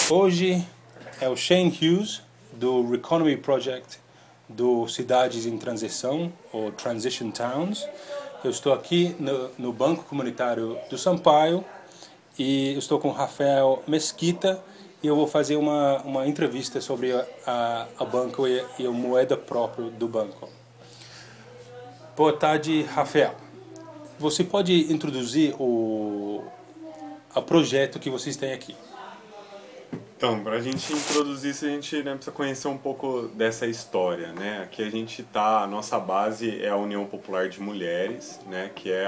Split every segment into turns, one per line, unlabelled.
Hoje é o Shane Hughes, do Reconomy Project, do Cidades em Transição, ou Transition Towns. Eu estou aqui no Banco Comunitário do Sampaio e estou com Rafael Mesquita e eu vou fazer uma entrevista sobre a banco e a moeda própria do banco. Boa tarde, Rafael. Você pode introduzir o projeto que vocês têm aqui?
Então, para a gente introduzir isso, a gente precisa conhecer um pouco dessa história, né? Aqui a nossa base é a União Popular de Mulheres, né? Que é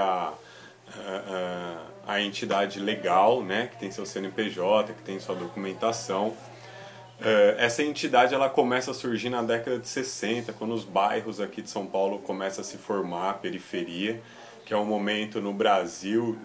a entidade legal, né? Que tem seu CNPJ, que tem sua documentação. Essa entidade ela começa a surgir na década de 60, quando os bairros aqui de São Paulo começam a se formar, a periferia, que é um momento no Brasil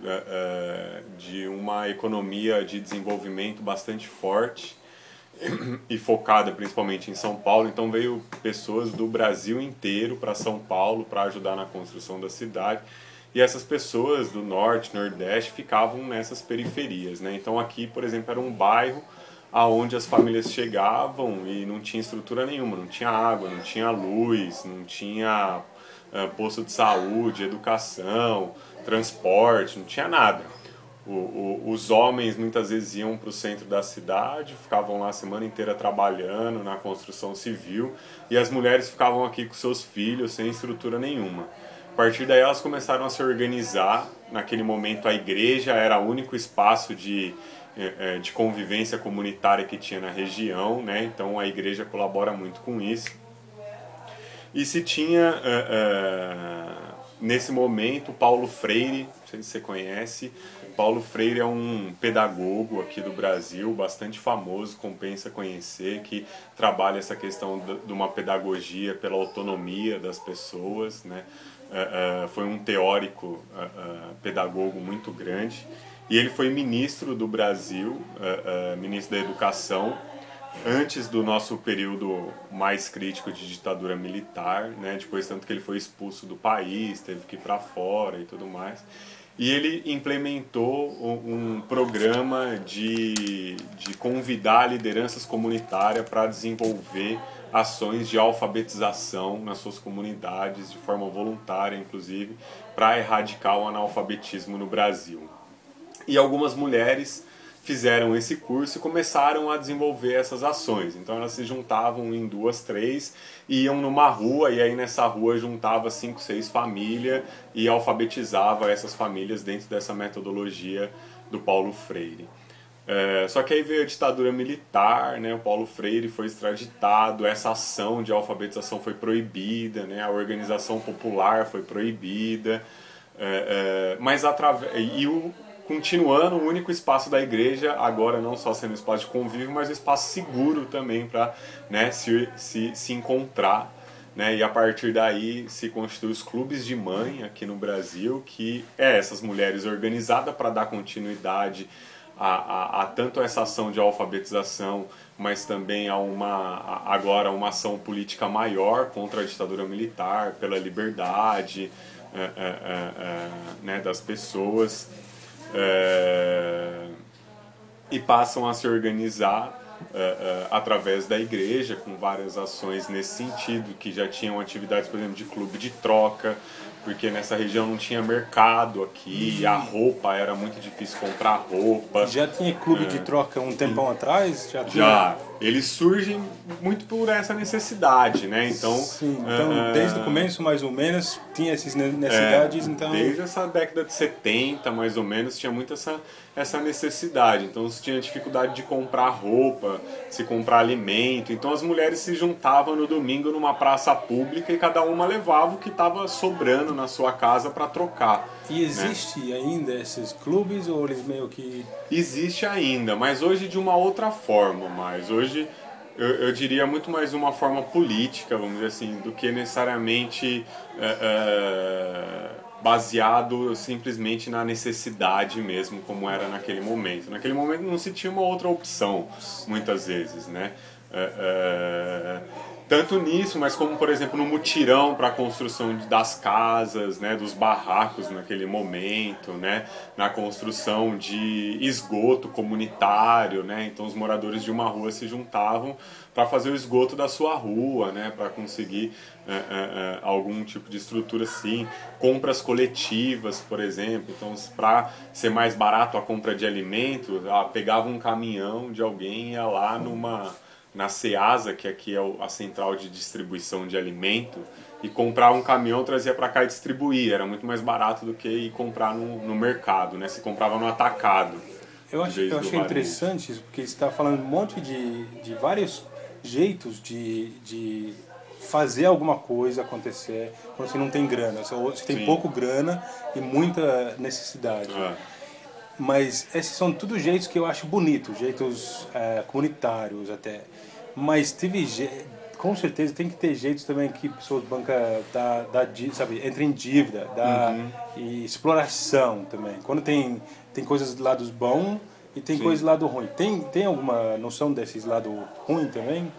de uma economia de desenvolvimento bastante forte e focada principalmente em São Paulo. Então veio pessoas do Brasil inteiro para São Paulo para ajudar na construção da cidade. E essas pessoas do Norte, Nordeste ficavam nessas periferias, né? Então aqui, por exemplo, era um bairro aonde as famílias chegavam e não tinha estrutura nenhuma, não tinha água, não tinha luz, não tinha posto de saúde, educação, transporte, não tinha nada. Os homens muitas vezes iam para o centro da cidade, ficavam lá a semana inteira trabalhando na construção civil, e as mulheres ficavam aqui com seus filhos sem estrutura nenhuma. A partir daí elas começaram a se organizar. Naquele momento a igreja era o único espaço de convivência comunitária que tinha na região, né? Então a igreja colabora muito com isso. E se tinha, nesse momento, Paulo Freire, não sei se você conhece. Paulo Freire é um pedagogo aqui do Brasil, bastante famoso, compensa conhecer, que trabalha essa questão de uma pedagogia pela autonomia das pessoas, né? Foi um teórico pedagogo muito grande. E ele foi ministro do Brasil, ministro da Educação, antes do nosso período mais crítico de ditadura militar, né? Depois tanto que ele foi expulso do país, teve que ir para fora e tudo mais. E ele implementou um programa de convidar lideranças comunitárias para desenvolver ações de alfabetização nas suas comunidades, de forma voluntária, inclusive, para erradicar o analfabetismo no Brasil. E algumas mulheres fizeram esse curso e começaram a desenvolver essas ações. Então elas se juntavam em 2, 3, iam numa rua, e aí nessa rua juntava 5, 6 famílias e alfabetizava essas famílias dentro dessa metodologia do Paulo Freire. Só que aí veio a ditadura militar, né? O Paulo Freire foi extraditado, essa ação de alfabetização foi proibida, né? A organização popular foi proibida, continuando o único espaço da igreja, agora não só sendo um espaço de convívio, mas um espaço seguro também para, né, se encontrar. Né? E a partir daí se constituem os clubes de mãe aqui no Brasil, que essas mulheres organizadas para dar continuidade a tanto essa ação de alfabetização, mas também agora uma ação política maior contra a ditadura militar, pela liberdade né, das pessoas. E passam a se organizar através da igreja, com várias ações nesse sentido, que já tinham atividades, por exemplo, de clube de troca, porque nessa região não tinha mercado aqui, a roupa era muito difícil comprar roupa.
Já tinha clube de troca um tempão atrás?
Já. Eles surgem muito por essa necessidade, né? Então,
sim, então desde o começo, mais ou menos, tinha essas necessidades, então...
Desde essa década de 70, mais ou menos, tinha muito essa necessidade. Então, se tinha dificuldade de comprar roupa, de se comprar alimento. Então, as mulheres se juntavam no domingo numa praça pública e cada uma levava o que estava sobrando na sua casa para trocar.
E existe ainda esses clubes, ou eles meio que...
Existe ainda, mas hoje de uma outra forma. Hoje eu diria muito mais uma forma política, vamos dizer assim, do que necessariamente baseado simplesmente na necessidade mesmo, como era naquele momento. Naquele momento não se tinha uma outra opção, muitas vezes, né? tanto nisso, mas como, por exemplo, no mutirão para a construção das casas, né, dos barracos naquele momento, né, na construção de esgoto comunitário, né, então os moradores de uma rua se juntavam para fazer o esgoto da sua rua, né, para conseguir algum tipo de estrutura assim, compras coletivas, por exemplo, então para ser mais barato a compra de alimentos, pegava um caminhão de alguém e ia lá na Ceasa, que aqui é a central de distribuição de alimento, e comprar um caminhão, trazia para cá e distribuir. Era muito mais barato do que ir comprar no mercado, né? Se comprava no atacado.
Eu achei interessante isso, porque você está falando um monte de vários jeitos de fazer alguma coisa acontecer quando você não tem grana. Você tem pouco grana e muita necessidade. Mas esses são tudo jeitos que eu acho bonitos, jeitos comunitários até. Mas com certeza tem que ter jeitos também que pessoas bancam sabe, entra em dívida, e exploração também. Quando tem coisas do lado bom e tem coisas do lado ruim. Tem alguma noção desses lado ruim também?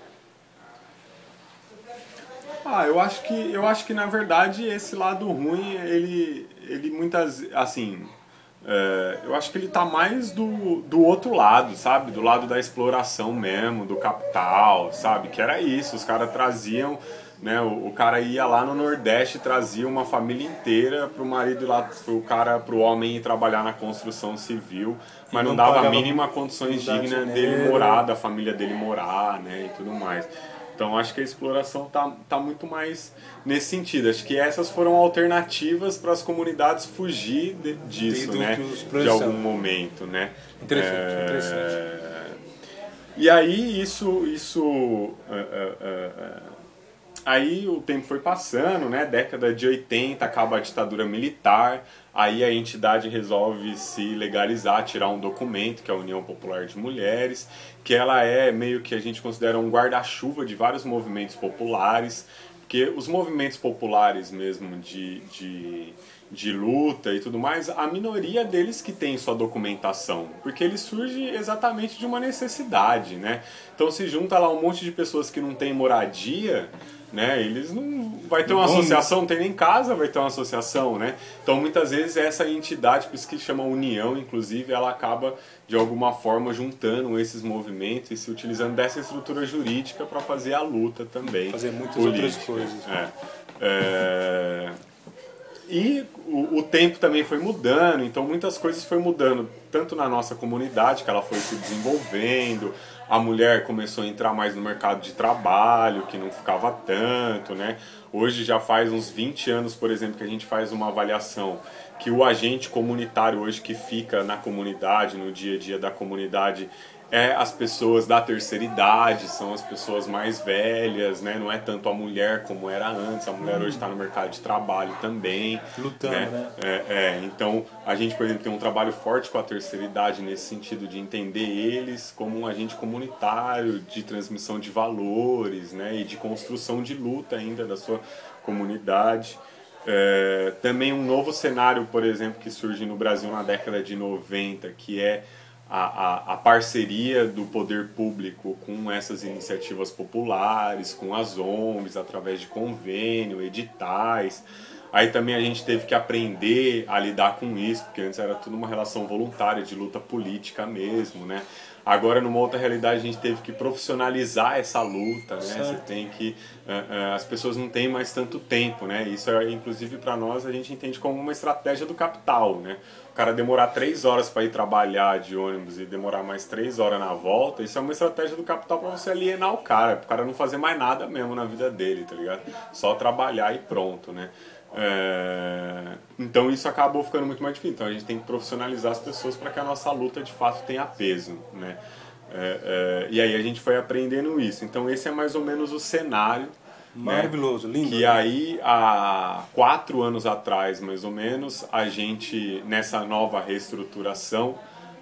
Eu acho que na verdade esse lado ruim, ele muitas, assim, eu acho que ele tá mais do outro lado, sabe? Do lado da exploração mesmo, do capital, sabe? Que era isso, os caras traziam, né? O cara ia lá no Nordeste e trazia uma família inteira pro marido lá, pro homem ir trabalhar na construção civil, mas não dava a mínima condições dignas dele morar, da família dele morar, né? E tudo mais. Então acho que a exploração tá muito mais nesse sentido. Acho que essas foram alternativas para as comunidades fugir disso, né? De algum momento, né?
Interessante.
E aí aí o tempo foi passando, né? Década de 80, acaba a ditadura militar, aí a entidade resolve se legalizar, tirar um documento, que é a União Popular de Mulheres, que ela é meio que a gente considera um guarda-chuva de vários movimentos populares, porque os movimentos populares mesmo de luta e tudo mais, a minoria deles que tem sua documentação, porque ele surge exatamente de uma necessidade, né? Então se junta lá um monte de pessoas que não tem moradia, né? Eles não vai ter uma associação, não tem nem casa, vai ter uma associação, né? Então muitas vezes essa entidade, por isso que chama União, inclusive, ela acaba de alguma forma juntando esses movimentos e se utilizando dessa estrutura jurídica para fazer a luta também.
Fazer muitas outras coisas.
E o tempo também foi mudando, então muitas coisas foi mudando, tanto na nossa comunidade, que ela foi se desenvolvendo, a mulher começou a entrar mais no mercado de trabalho, que não ficava tanto, né? Hoje já faz uns 20 anos, por exemplo, que a gente faz uma avaliação que o agente comunitário hoje que fica na comunidade, no dia a dia da comunidade, as pessoas da terceira idade, são as pessoas mais velhas, né? Não é tanto a mulher como era antes, a mulher hoje está no mercado de trabalho também.
Lutando, né?
Então, a gente, por exemplo, tem um trabalho forte com a terceira idade nesse sentido de entender eles como um agente comunitário, de transmissão de valores, né? E de construção de luta ainda da sua comunidade. Também um novo cenário, por exemplo, que surge no Brasil na década de 90, que é a parceria do poder público com essas iniciativas populares, com as ONGs, através de convênio, editais. Aí também a gente teve que aprender a lidar com isso, porque antes era tudo uma relação voluntária, de luta política mesmo, né? Agora, numa outra realidade, a gente teve que profissionalizar essa luta, né? Você tem que... as pessoas não têm mais tanto tempo, né? Isso, inclusive, para nós, a gente entende como uma estratégia do capital, né? O cara demorar 3 horas para ir trabalhar de ônibus e demorar mais 3 horas na volta, isso é uma estratégia do capital para você alienar o cara não fazer mais nada mesmo na vida dele, tá ligado? Só trabalhar e pronto, né? Então isso acabou ficando muito mais difícil. Então a gente tem que profissionalizar as pessoas para que a nossa luta de fato tenha peso, né? E aí a gente foi aprendendo isso. Então esse é mais ou menos o cenário.
Maravilhoso,
né?
lindo.
Que aí há 4 anos atrás, mais ou menos, a gente, nessa nova reestruturação,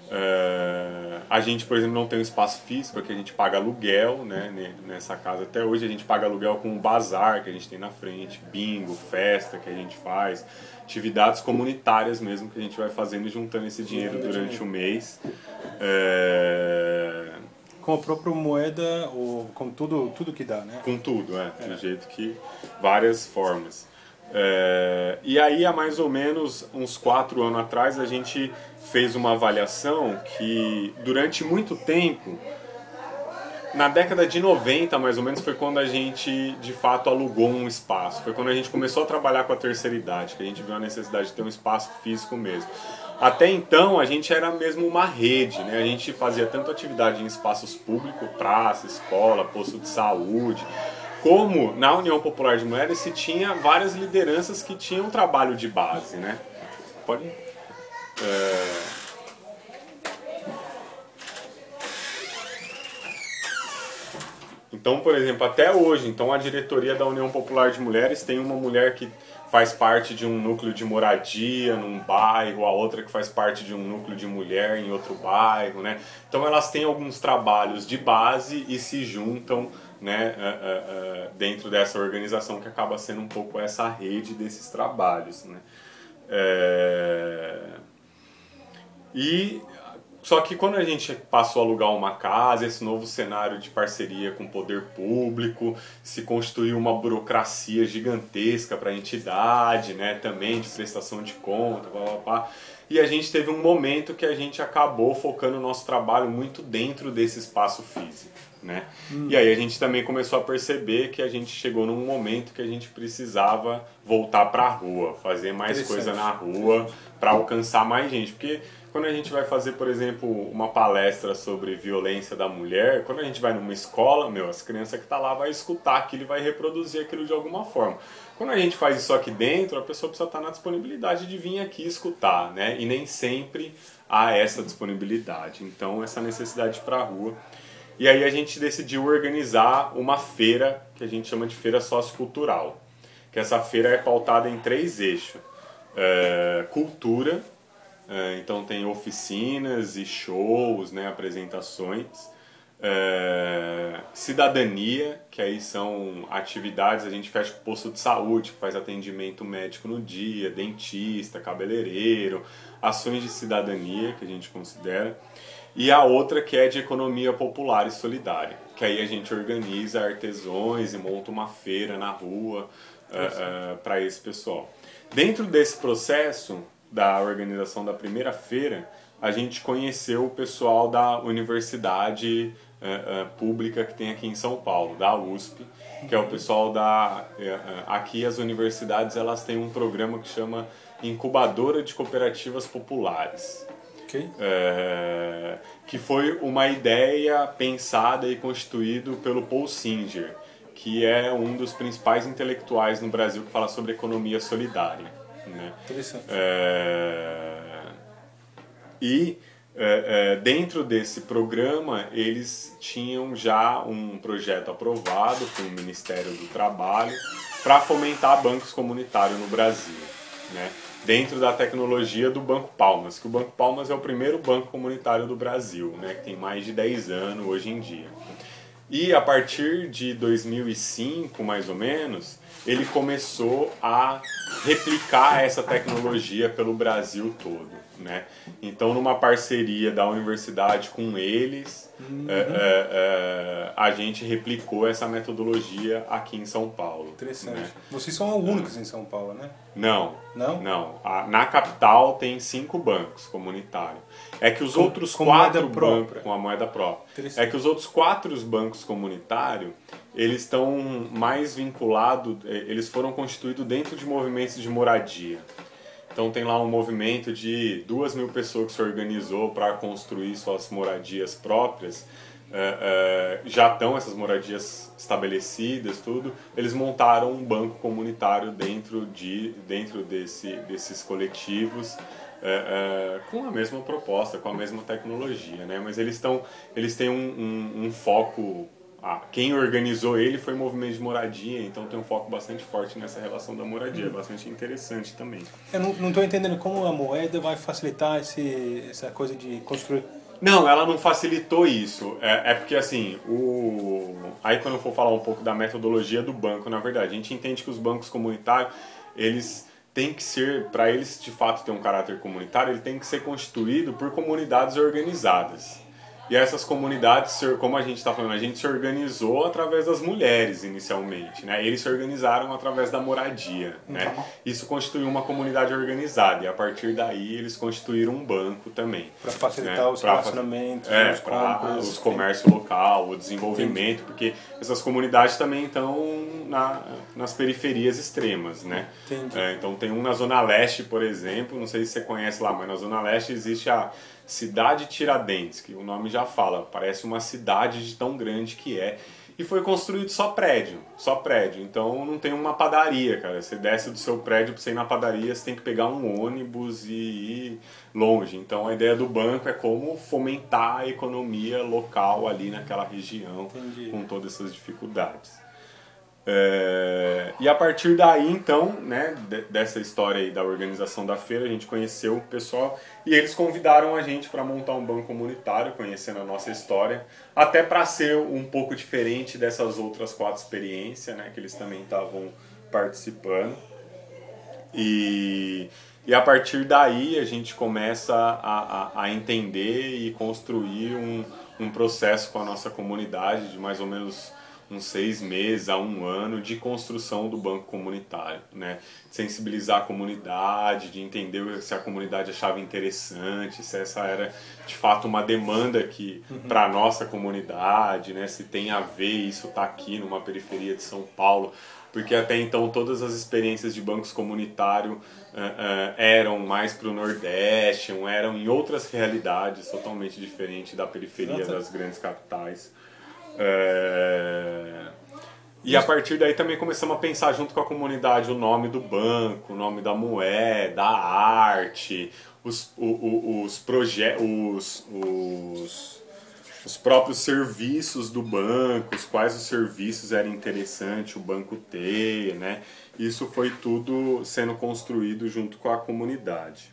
a gente, por exemplo, não tem um espaço físico, porque a gente paga aluguel, né? Nessa casa até hoje a gente paga aluguel com o bazar que a gente tem na frente, bingo, festa que a gente faz, atividades comunitárias mesmo que a gente vai fazendo e juntando esse dinheiro durante o mês.
com a própria moeda, ou com tudo que dá, né?
Com tudo, do jeito que... várias formas. E aí, há mais ou menos uns 4 anos atrás, a gente fez uma avaliação que, durante muito tempo, na década de 90, mais ou menos, foi quando a gente, de fato, alugou um espaço. Foi quando a gente começou a trabalhar com a terceira idade, que a gente viu a necessidade de ter um espaço físico mesmo. Até então, a gente era mesmo uma rede, né? A gente fazia tanto atividade em espaços públicos, praça, escola, posto de saúde, como na União Popular de Mulheres se tinha várias lideranças que tinham um trabalho de base, né? Pode... Então, por exemplo, até hoje, então a diretoria da União Popular de Mulheres tem uma mulher que faz parte de um núcleo de moradia num bairro, a outra que faz parte de um núcleo de mulher em outro bairro, né? Então elas têm alguns trabalhos de base e se juntam, né, dentro dessa organização que acaba sendo um pouco essa rede desses trabalhos, né? Só que quando a gente passou a alugar uma casa, esse novo cenário de parceria com o poder público, se constituiu uma burocracia gigantesca para a entidade, né, também de prestação de conta, blá, blá, blá. E a gente teve um momento que a gente acabou focando o nosso trabalho muito dentro desse espaço físico, né? E aí a gente também começou a perceber que a gente chegou num momento que a gente precisava voltar para a rua, fazer mais coisa na rua para alcançar mais gente, porque quando a gente vai fazer, por exemplo, uma palestra sobre violência da mulher, quando a gente vai numa escola, as crianças que estão lá vai escutar aquilo e vai reproduzir aquilo de alguma forma. Quando a gente faz isso aqui dentro, a pessoa precisa estar na disponibilidade de vir aqui escutar, né? E nem sempre há essa disponibilidade. Então, essa necessidade de ir para a rua. E aí a gente decidiu organizar uma feira, que a gente chama de feira sociocultural. Que essa feira é pautada em 3 eixos. Cultura. Então tem oficinas e shows, né, apresentações, cidadania, que aí são atividades, a gente fecha com o posto de saúde, que faz atendimento médico no dia, dentista, cabeleireiro, ações de cidadania, que a gente considera, e a outra que é de economia popular e solidária, que aí a gente organiza artesãos e monta uma feira na rua para esse pessoal. Dentro desse processo da organização da primeira feira, a gente conheceu o pessoal da universidade pública que tem aqui em São Paulo, da USP, que é o pessoal da... aqui as universidades elas têm um programa que chama Incubadora de Cooperativas Populares.
Okay.
Que foi uma ideia pensada e constituído pelo Paul Singer, que é um dos principais intelectuais no Brasil que fala sobre economia solidária. Né?
Interessante.
Dentro desse programa eles tinham já um projeto aprovado com o Ministério do Trabalho para fomentar bancos comunitários no Brasil, né? Dentro da tecnologia do Banco Palmas, que o Banco Palmas é o primeiro banco comunitário do Brasil, né? Que tem mais de 10 anos hoje em dia. E a partir de 2005, mais ou menos, ele começou a replicar essa tecnologia pelo Brasil todo, né? Então, numa parceria da universidade com eles, a gente replicou essa metodologia aqui em São Paulo.
Interessante.
Né?
Vocês são únicos em São Paulo, né?
Não.
Não?
Na capital tem 5 bancos comunitários. É que os outros 4 bancos com a moeda própria. É que os outros 4 bancos comunitários, eles estão mais vinculados, eles foram constituídos dentro de movimentos de moradia. Então tem lá um movimento de 2.000 pessoas que se organizou para construir suas moradias próprias. Já estão essas moradias estabelecidas, tudo. Eles montaram um banco comunitário dentro desses coletivos, com a mesma proposta, com a mesma tecnologia, né? Mas eles têm um foco. Quem organizou ele foi o movimento de moradia, então tem um foco bastante forte nessa relação da moradia, bastante interessante também.
Eu não estou entendendo como a moeda vai facilitar essa coisa de construir.
Não, ela não facilitou isso. É porque assim, aí quando eu for falar um pouco da metodologia do banco, na verdade, a gente entende que os bancos comunitários, eles têm que ser, para eles de fato ter um caráter comunitário, ele tem que ser constituído por comunidades organizadas. E essas comunidades, como a gente está falando, a gente se organizou através das mulheres inicialmente, né? Eles se organizaram através da moradia, né? Isso constituiu uma comunidade organizada e a partir daí eles constituíram um banco também.
Para facilitar, né? Os relacionamentos, os compras,
os comércio local, o desenvolvimento, porque essas comunidades também estão nas periferias extremas, né? Então tem um na Zona Leste, por exemplo, não sei se você conhece lá, mas na Zona Leste existe a Cidade Tiradentes, que o nome já fala, parece uma cidade de tão grande que é. E foi construído só prédio. Então não tem uma padaria, cara. Você desce do seu prédio para você ir na padaria, você tem que pegar um ônibus e ir longe. Então a ideia do banco é como fomentar a economia local ali naquela região. Entendi. Com todas essas dificuldades. E a partir daí, então, né, dessa história aí da organização da feira, a gente conheceu o pessoal e eles convidaram a gente para montar um banco comunitário, conhecendo a nossa história, até para ser um pouco diferente dessas outras 4 experiências, né, que eles também estavam participando. E a partir daí a gente começa a entender e construir um processo com a nossa comunidade de mais ou menos uns 6 meses a 1 ano de construção do banco comunitário, né? De sensibilizar a comunidade, de entender se a comunidade achava interessante, se essa era de fato uma demanda que para a nossa comunidade, né? Se tem a ver, isso está aqui numa periferia de São Paulo, porque até então todas as experiências de bancos comunitários eram mais para o Nordeste, eram em outras realidades totalmente diferentes da periferia das grandes capitais. E a partir daí também começamos a pensar junto com a comunidade o nome do banco, o nome da moeda, a arte, os próprios serviços do banco, quais os serviços era interessante o banco ter, né? Isso foi tudo sendo construído junto com a comunidade.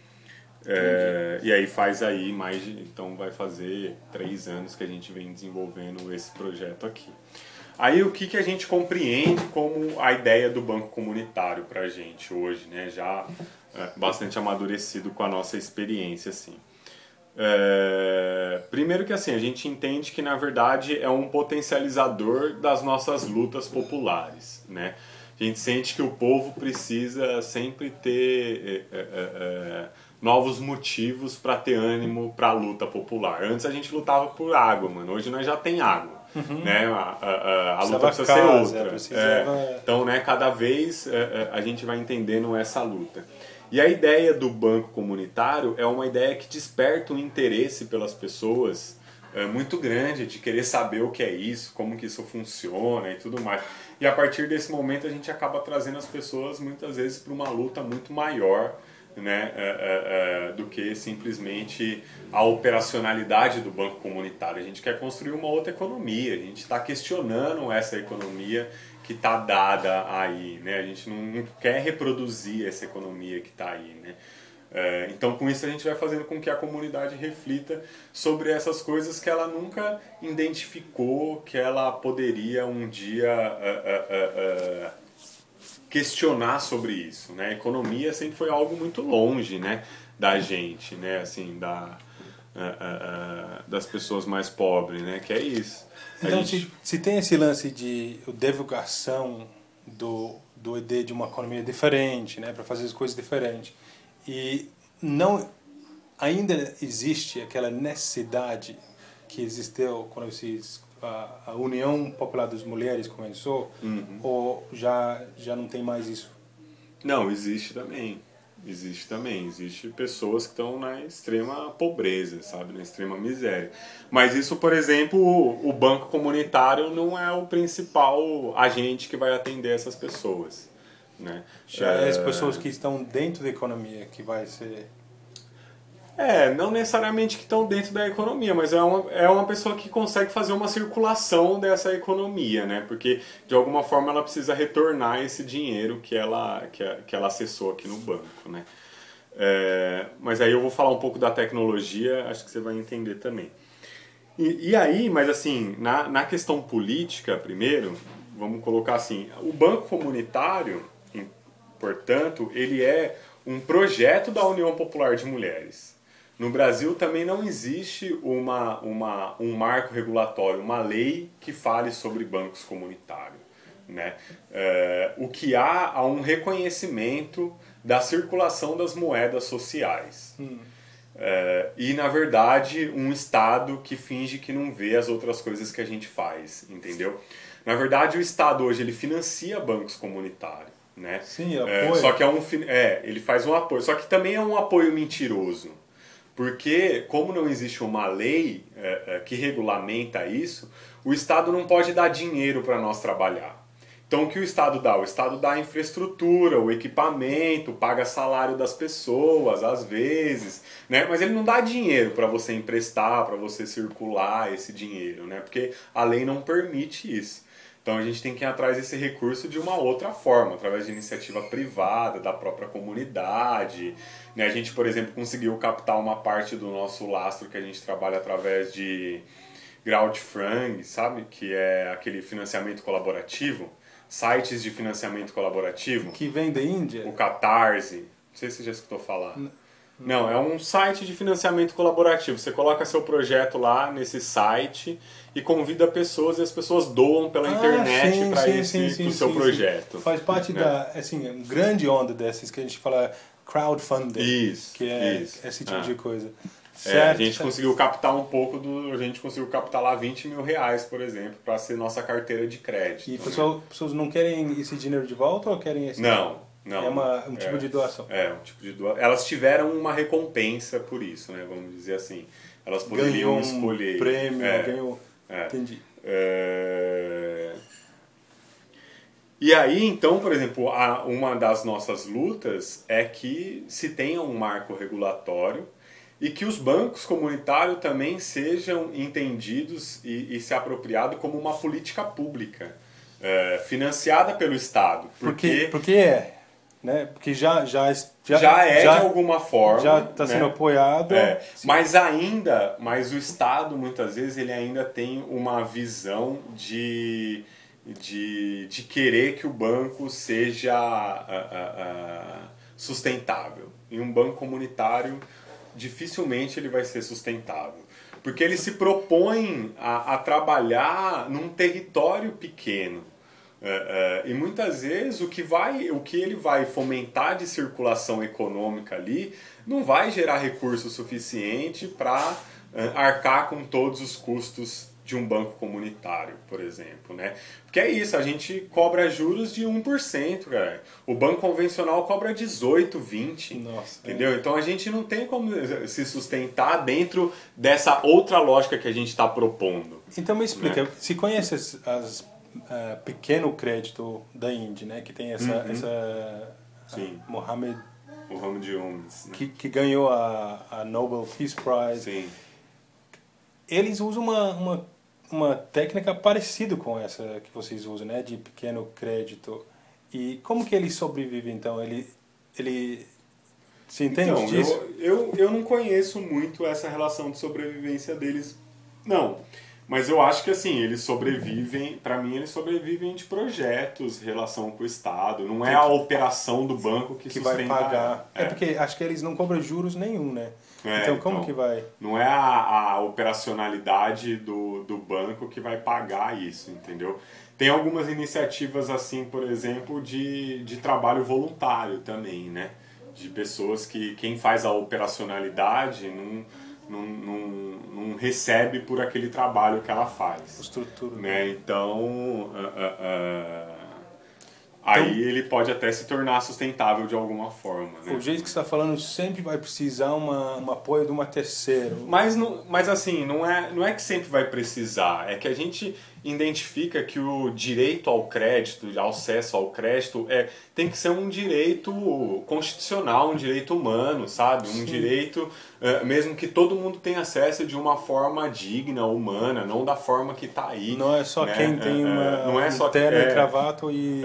E aí faz aí então vai fazer 3 anos que a gente vem desenvolvendo esse projeto aqui. Aí o que a gente compreende como a ideia do banco comunitário pra gente hoje, né? Já bastante amadurecido com a nossa experiência, assim. Primeiro que assim, a gente entende que na verdade é um potencializador das nossas lutas populares, né? A gente sente que o povo precisa sempre ter novos motivos para ter ânimo para a luta popular. Antes a gente lutava por água, mano. Hoje nós já tem água. Né? A luta precisa ser outra. Então, né, cada vez a gente vai entendendo essa luta. E a ideia do banco comunitário é uma ideia que desperta um interesse pelas pessoas muito grande, de querer saber o que é isso, como que isso funciona e tudo mais. E a partir desse momento a gente acaba trazendo as pessoas muitas vezes para uma luta muito maior, né, do que simplesmente a operacionalidade do banco comunitário. A gente quer construir uma outra economia, a gente está questionando essa economia que está dada aí, né? A gente não quer reproduzir essa economia que está aí, né? Então com isso a gente vai fazendo com que a comunidade reflita sobre essas coisas que ela nunca identificou, que ela poderia um dia questionar sobre isso, né? A economia sempre foi algo muito longe, né, da gente, né, assim, das pessoas mais pobres, né, que é isso.
Então, se tem esse lance de divulgação do ideia de uma economia diferente, né, para fazer as coisas diferentes, e não ainda existe aquela necessidade que existiu quando a União Popular das Mulheres começou, ou já não tem mais isso?
Não, existe também. Existe pessoas que estão na extrema pobreza, sabe? Na extrema miséria. Mas isso, por exemplo, o banco comunitário não é o principal agente que vai atender essas pessoas, né?
Já é as pessoas que estão dentro da economia que vai ser...
Não necessariamente que estão dentro da economia, mas é uma pessoa que consegue fazer uma circulação dessa economia, né? Porque de alguma forma ela precisa retornar esse dinheiro que ela acessou aqui no banco, né? Mas aí eu vou falar um pouco da tecnologia, acho que você vai entender também. E aí, mas assim, na questão política, primeiro, vamos colocar assim, o banco comunitário, portanto, ele é um projeto da União Popular de Mulheres. No Brasil também não existe um marco regulatório, uma lei que fale sobre bancos comunitários, né? O que há um reconhecimento da circulação das moedas sociais. E, na verdade, um Estado que finge que não vê as outras coisas que a gente faz, entendeu? Na verdade, o Estado hoje ele financia bancos comunitários, né?
Sim, apoio.
Só que ele faz um apoio, só que também é um apoio mentiroso. Porque, como não existe uma lei que regulamenta isso, o Estado não pode dar dinheiro para nós trabalhar. Então, o que o Estado dá? O Estado dá a infraestrutura, o equipamento, paga salário das pessoas, às vezes, né? Mas ele não dá dinheiro para você emprestar, para você circular esse dinheiro, né? Porque a lei não permite isso. Então, a gente tem que ir atrás desse recurso de uma outra forma, através de iniciativa privada, da própria comunidade, né? A gente, por exemplo, conseguiu captar uma parte do nosso lastro que a gente trabalha através de crowdfunding, sabe? Que é aquele financiamento colaborativo, sites de financiamento colaborativo.
Que vem da Índia?
O Catarse, não sei se você já escutou falar. Não, é um site de financiamento colaborativo. Você coloca seu projeto lá nesse site e convida pessoas e as pessoas doam pela internet para o seu projeto.
Faz parte da, assim, grande onda dessas que a gente fala crowdfunding.
Isso.
Que é esse tipo de coisa.
A gente conseguiu captar um pouco a gente conseguiu captar lá R$20 mil, por exemplo, para ser nossa carteira de crédito.
E pessoas não querem esse dinheiro de volta ou querem esse dinheiro?
Não.
É um tipo de doação.
Um tipo de doação. Elas tiveram uma recompensa por isso, né? Vamos dizer assim. Elas poderiam escolher.
Prêmio, ganhou. Entendi.
E aí, então, por exemplo, uma das nossas lutas é que se tenha um marco regulatório e que os bancos comunitários também sejam entendidos e se apropriados como uma política pública, financiada pelo Estado.
Porque é. Né? Porque já
é de alguma forma.
Já está sendo apoiado.
Mas o Estado, muitas vezes, ele ainda tem uma visão de querer que o banco seja sustentável. E um banco comunitário, dificilmente ele vai ser sustentável. Porque ele se propõe a trabalhar num território pequeno. E muitas vezes o que ele vai fomentar de circulação econômica ali não vai gerar recurso suficiente para arcar com todos os custos de um banco comunitário, por exemplo, né? Porque é isso, a gente cobra juros de 1%, cara. O banco convencional cobra 18, 20,
Nossa,
entendeu? Então a gente não tem como se sustentar dentro dessa outra lógica que a gente está propondo.
Então me explica,
né?
se conhece as pequeno crédito da Índia, né? Que tem essa Mohamed
Yunus, né?
que ganhou a Nobel Peace Prize.
Sim.
Eles usam uma técnica parecida com essa que vocês usam, né? De pequeno crédito. E como que ele sobrevive, então? Ele se entende disso?
Eu não conheço muito essa relação de sobrevivência deles, não. Mas eu acho que assim, eles sobrevivem, para mim eles sobrevivem de projetos, relação com o Estado, não é a operação do banco que
vai pagar. Porque acho que eles não cobram juros nenhum, né? Então como que vai?
Não é a operacionalidade do banco que vai pagar isso, entendeu? Tem algumas iniciativas assim, por exemplo, de trabalho voluntário também, né? De pessoas que quem faz a operacionalidade não recebe por aquele trabalho que ela faz.
Estrutura.
Né? Então, aí ele pode até se tornar sustentável de alguma forma. Né?
O jeito que você está falando sempre vai precisar um apoio de uma terceira.
Mas assim, não é que sempre vai precisar. É que a gente identifica que o direito ao crédito, ao acesso ao crédito, tem que ser um direito constitucional, um direito humano, sabe? Um direito, mesmo que todo mundo tenha acesso de uma forma digna, humana, não da forma que está aí.
Não é só quem tem um terno e cravato e...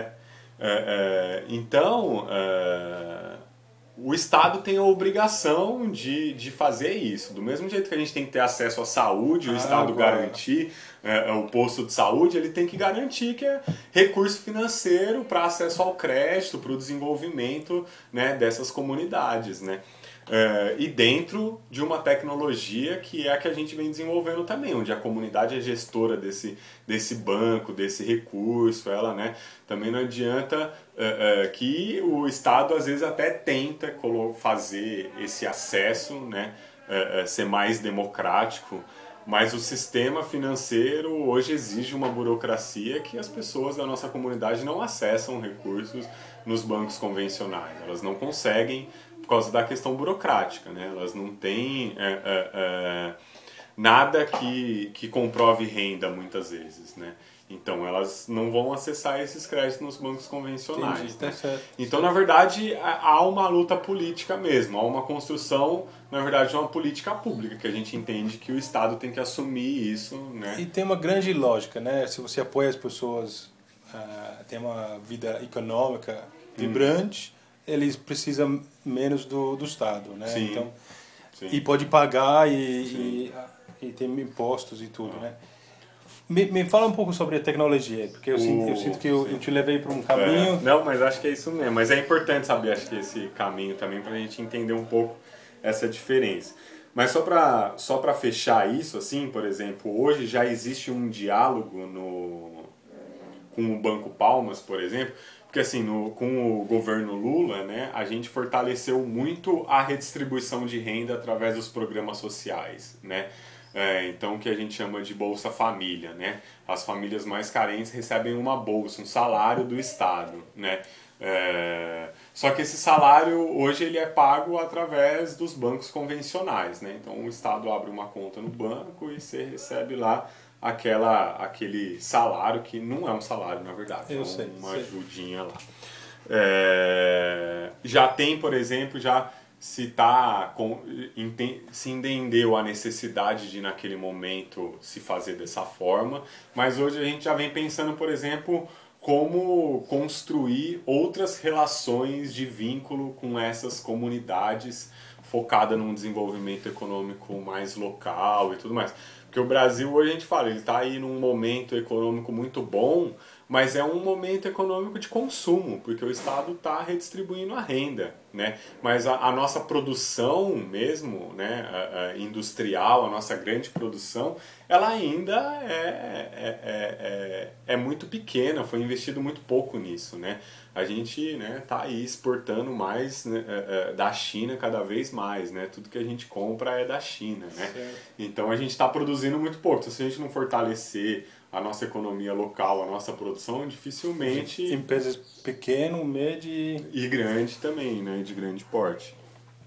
Então, o Estado tem a obrigação de fazer isso. Do mesmo jeito que a gente tem que ter acesso à saúde, o Estado garantir o posto de saúde, ele tem que garantir que é recurso financeiro para acesso ao crédito, para o desenvolvimento, né, dessas comunidades. Né? E dentro de uma tecnologia que é a que a gente vem desenvolvendo também, onde a comunidade é gestora desse banco, desse recurso, ela, né, também não adianta que o Estado às vezes até tenta fazer esse acesso, né, ser mais democrático, mas o sistema financeiro hoje exige uma burocracia que as pessoas da nossa comunidade não acessam recursos nos bancos convencionais. Elas não conseguem por causa da questão burocrática, né? Elas não têm nada que comprove renda muitas vezes, né? Então elas não vão acessar esses créditos nos bancos convencionais.
Entendi, tá certo.
Então, na verdade, há uma luta política mesmo, há uma construção, na verdade, de uma política pública, que a gente entende que o Estado tem que assumir isso, né?
E tem uma grande lógica, né? Se você apoia as pessoas a ter uma vida econômica vibrante, eles precisam menos do Estado, né?
Sim.
Então,
Sim.
e pode pagar e tem impostos e tudo, né? Me fala um pouco sobre a tecnologia, porque eu sinto que eu te levei para um caminho...
Não, mas acho que é isso mesmo. Mas é importante saber, acho que esse caminho também, para a gente entender um pouco essa diferença. Mas só para fechar isso, assim, por exemplo, hoje já existe um diálogo com o Banco Palmas, por exemplo, porque assim, com o governo Lula, né, a gente fortaleceu muito a redistribuição de renda através dos programas sociais, né? Então, o que a gente chama de Bolsa Família, né? As famílias mais carentes recebem uma bolsa, um salário do Estado, né? Só que esse salário hoje ele é pago através dos bancos convencionais, né? Então, o Estado abre uma conta no banco e você recebe lá aquele salário que não é um salário, na verdade, uma ajudinha lá. Já tem, por exemplo, se entendeu a necessidade de naquele momento se fazer dessa forma, mas hoje a gente já vem pensando, por exemplo, como construir outras relações de vínculo com essas comunidades focada num desenvolvimento econômico mais local e tudo mais. Porque o Brasil, hoje a gente fala, ele está aí num momento econômico muito bom, mas é um momento econômico de consumo, porque o Estado está redistribuindo a renda, né? Mas a nossa produção mesmo, né, industrial, a nossa grande produção, ela ainda é muito pequena, foi investido muito pouco nisso, né? A gente, né, tá aí exportando mais, né, da China cada vez mais, né? Tudo que a gente compra é da China, né? Certo. Então a gente está produzindo muito pouco. Então, se a gente não fortalecer a nossa economia local, a nossa produção, dificilmente...
Empresas pequeno, médio
e grande também, né? De grande porte.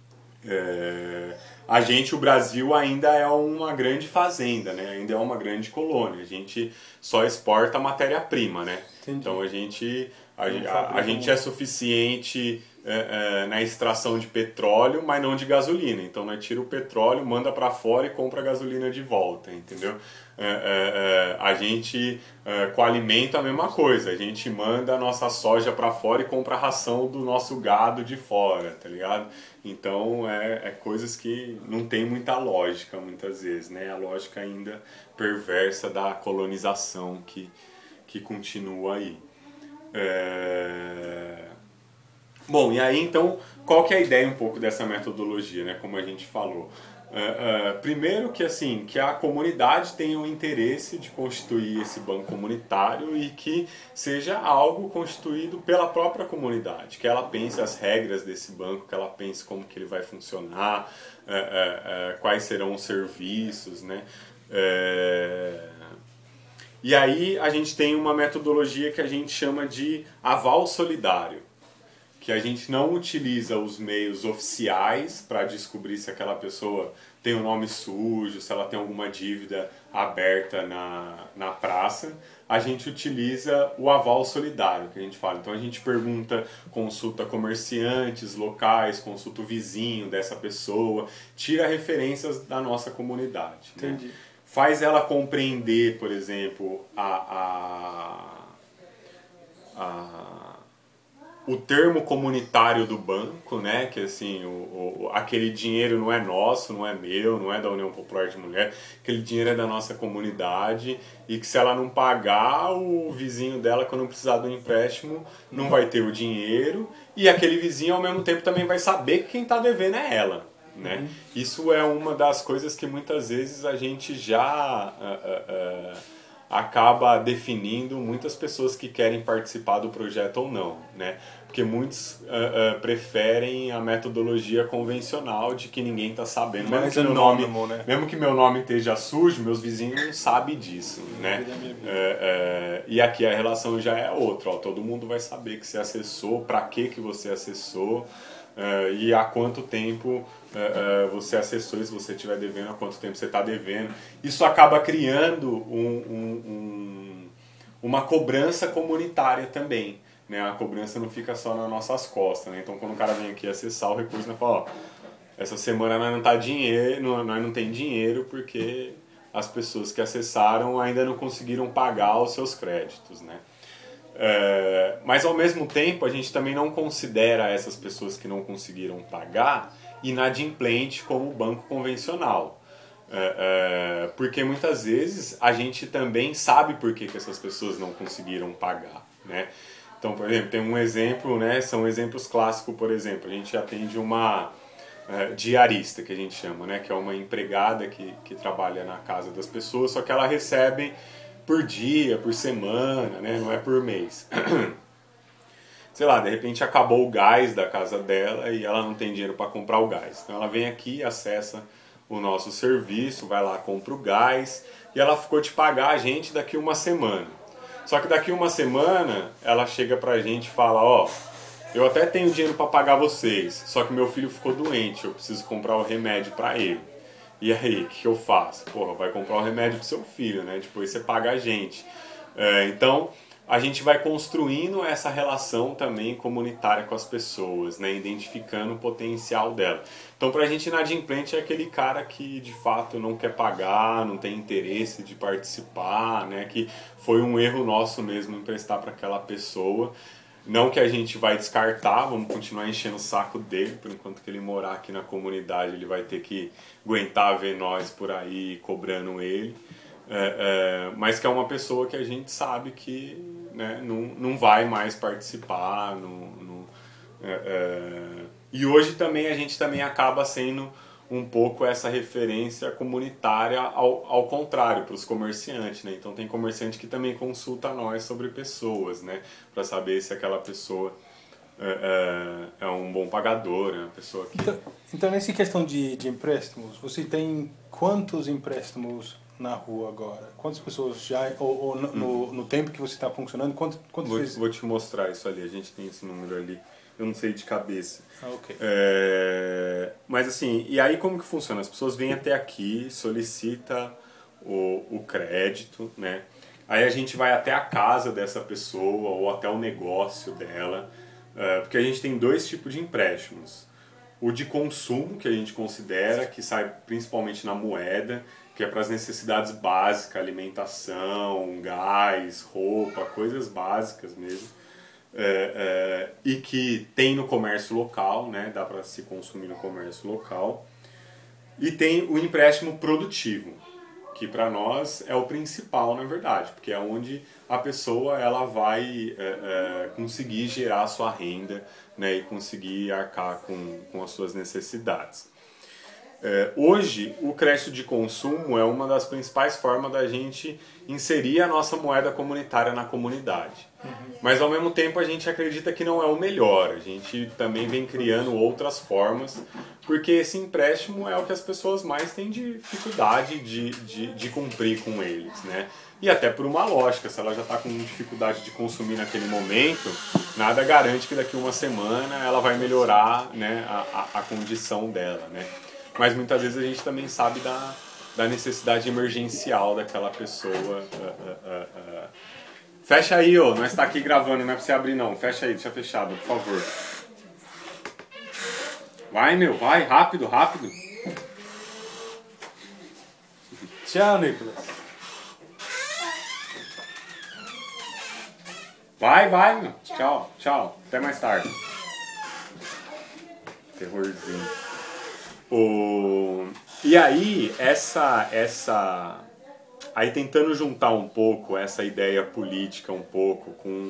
O Brasil ainda é uma grande fazenda, né? Ainda é uma grande colônia. A gente só exporta matéria-prima, né? Entendi. Então a gente é suficiente na extração de petróleo, mas não de gasolina. Então nós tira o petróleo, manda para fora e compra a gasolina de volta, entendeu? A gente com alimento a mesma coisa. A gente manda a nossa soja para fora e compra a ração do nosso gado de fora, tá ligado? Então é coisas que não tem muita lógica muitas vezes, né? A lógica ainda perversa da colonização que continua aí. Bom, e aí então, qual que é a ideia um pouco dessa metodologia, né? Como a gente falou. Primeiro que assim, que a comunidade tenha o interesse de constituir esse banco comunitário e que seja algo constituído pela própria comunidade, que ela pense as regras desse banco, que ela pense como que ele vai funcionar, quais serão os serviços, né? E aí a gente tem uma metodologia que a gente chama de aval solidário, que a gente não utiliza os meios oficiais para descobrir se aquela pessoa tem um nome sujo, se ela tem alguma dívida aberta na praça. A gente utiliza o aval solidário, que a gente fala. Então a gente consulta comerciantes locais, consulta o vizinho dessa pessoa, tira referências da nossa comunidade. Entendi. Né? Faz ela compreender, por exemplo, o termo comunitário do banco, né? Que assim, aquele dinheiro não é nosso, não é meu, não é da União Popular de Mulher, aquele dinheiro é da nossa comunidade e que se ela não pagar, o vizinho dela, quando precisar do empréstimo, não vai ter o dinheiro e aquele vizinho ao mesmo tempo também vai saber que quem está devendo é ela. né? Isso é uma das coisas que muitas vezes a gente já acaba definindo muitas pessoas que querem participar do projeto ou não, né? Porque muitos preferem a metodologia convencional de que ninguém está sabendo.
Mais anônimo, né?
Mesmo que meu nome esteja sujo, meus vizinhos não sabem disso, né? E aqui a relação já é outra, ó, todo mundo vai saber que você acessou, para que você acessou, e há quanto tempo você acessou, e se você estiver devendo, há quanto tempo você está devendo. Isso acaba criando uma cobrança comunitária também, né? A cobrança não fica só nas nossas costas, né? Então quando o cara vem aqui acessar o recurso, né, fala, ó, essa semana nós não tem dinheiro porque as pessoas que acessaram ainda não conseguiram pagar os seus créditos, né? Mas ao mesmo tempo a gente também não considera essas pessoas que não conseguiram pagar inadimplente como o banco convencional. Porque muitas vezes a gente também sabe por que essas pessoas não conseguiram pagar, né? Então, por exemplo, tem um exemplo, né? São exemplos clássicos, por exemplo, a gente atende uma diarista, que a gente chama, né? Que é uma empregada que trabalha na casa das pessoas, só que ela recebe por dia, por semana, né? Não é por mês. Sei lá, de repente acabou o gás da casa dela e ela não tem dinheiro para comprar o gás. Então ela vem aqui, acessa o nosso serviço, vai lá, compra o gás e ela ficou de pagar a gente daqui uma semana. Só que daqui uma semana ela chega pra gente e fala, ó, eu até tenho dinheiro para pagar vocês, só que meu filho ficou doente, eu preciso comprar o remédio para ele. E aí, o que eu faço? Porra, vai comprar o remédio pro seu filho, né? Depois você paga a gente. Então, a gente vai construindo essa relação também comunitária com as pessoas, né? Identificando o potencial dela. Então, pra gente, inadimplente é aquele cara que, de fato, não quer pagar, não tem interesse de participar, né? Que foi um erro nosso mesmo emprestar para aquela pessoa. Não que a gente vai descartar, vamos continuar enchendo o saco dele, por enquanto que ele morar aqui na comunidade, ele vai ter que aguentar ver nós por aí cobrando ele. Mas que é uma pessoa que a gente sabe que, né, não vai mais participar. E hoje também a gente também acaba sendo um pouco essa referência comunitária ao contrário, para os comerciantes, né? Então tem comerciante que também consulta nós sobre pessoas, né? Para saber se aquela pessoa é um bom pagador, é uma pessoa que...
Então nessa questão de empréstimos, você tem quantos empréstimos na rua agora? Quantas pessoas já, ou no tempo que você está funcionando, quantas vezes?
Vou te mostrar isso ali, a gente tem esse número ali. Eu não sei de cabeça.
Ok.
Mas assim, e aí como que funciona? As pessoas vêm até aqui, solicita o crédito, né? Aí a gente vai até a casa dessa pessoa ou até o negócio dela, porque a gente tem dois tipos de empréstimos. O de consumo, que a gente considera, que sai principalmente na moeda, que é para as necessidades básicas, alimentação, gás, roupa, coisas básicas mesmo. E que tem no comércio local, né? Dá para se consumir no comércio local. E tem o empréstimo produtivo, que para nós é o principal, na verdade, porque é onde a pessoa ela vai conseguir gerar a sua renda, né? E conseguir arcar com as suas necessidades. Hoje, o crédito de consumo é uma das principais formas da gente inserir a nossa moeda comunitária na comunidade. Mas, ao mesmo tempo, a gente acredita que não é o melhor. A gente também vem criando outras formas, porque esse empréstimo é o que as pessoas mais têm dificuldade de cumprir com eles, né? E até por uma lógica, se ela já está com dificuldade de consumir naquele momento, nada garante que daqui uma semana ela vai melhorar, né, a condição dela, né? Mas muitas vezes a gente também sabe da necessidade emergencial daquela pessoa. Fecha aí, ó. Nós tá aqui gravando, não é pra você abrir não. Fecha aí, deixa fechado, por favor. Vai, meu, vai, rápido, rápido.
Tchau, Nicolas.
Vai, meu. Tchau, tchau. Até mais tarde. Terrorzinho. E aí, aí tentando juntar um pouco essa ideia política um pouco com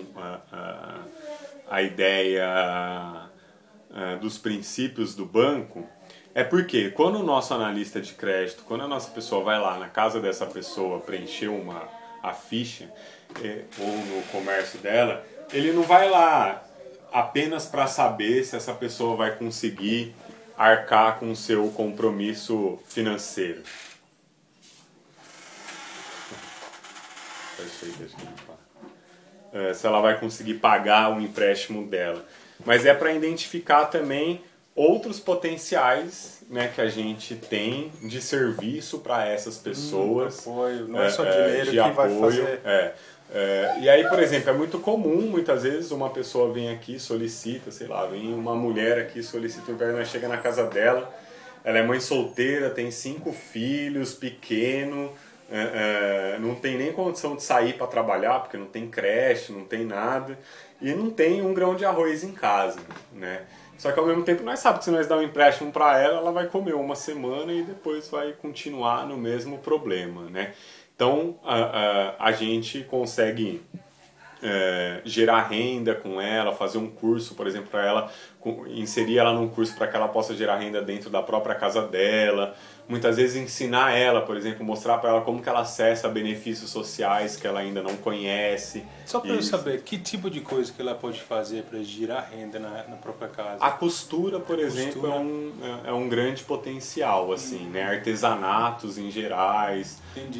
a ideia dos princípios do banco, É porque quando o nosso analista de crédito, quando a nossa pessoa vai lá na casa dessa pessoa preencher a ficha, ou no comércio dela, ele não vai lá apenas para saber se essa pessoa vai conseguir arcar com o seu compromisso financeiro. Se ela vai conseguir pagar o empréstimo dela. Mas é para identificar também outros potenciais, né, que a gente tem de serviço para essas pessoas.
Apoio. Não é só dinheiro que vai fazer.
E aí, por exemplo, é muito comum, muitas vezes, uma pessoa vem aqui, solicita, sei lá, vem uma mulher aqui, solicita um empréstimo, chega na casa dela, ela é mãe solteira, tem 5 filhos, pequeno, não tem nem condição de sair para trabalhar, porque não tem creche, não tem nada, e não tem um grão de arroz em casa, né? Só que ao mesmo tempo nós sabemos que se nós dar um empréstimo para ela, ela vai comer uma semana e depois vai continuar no mesmo problema, né? Então a gente consegue gerar renda com ela, fazer um curso, por exemplo, para ela, inserir ela num curso para que ela possa gerar renda dentro da própria casa dela. Muitas vezes ensinar ela, por exemplo, mostrar para ela como que ela acessa benefícios sociais que ela ainda não conhece.
Só para eu saber, que tipo de coisa que ela pode fazer para gerar renda na própria casa?
A costura, por exemplo, é um grande potencial, assim, né? Artesanatos em gerais.
Entendi.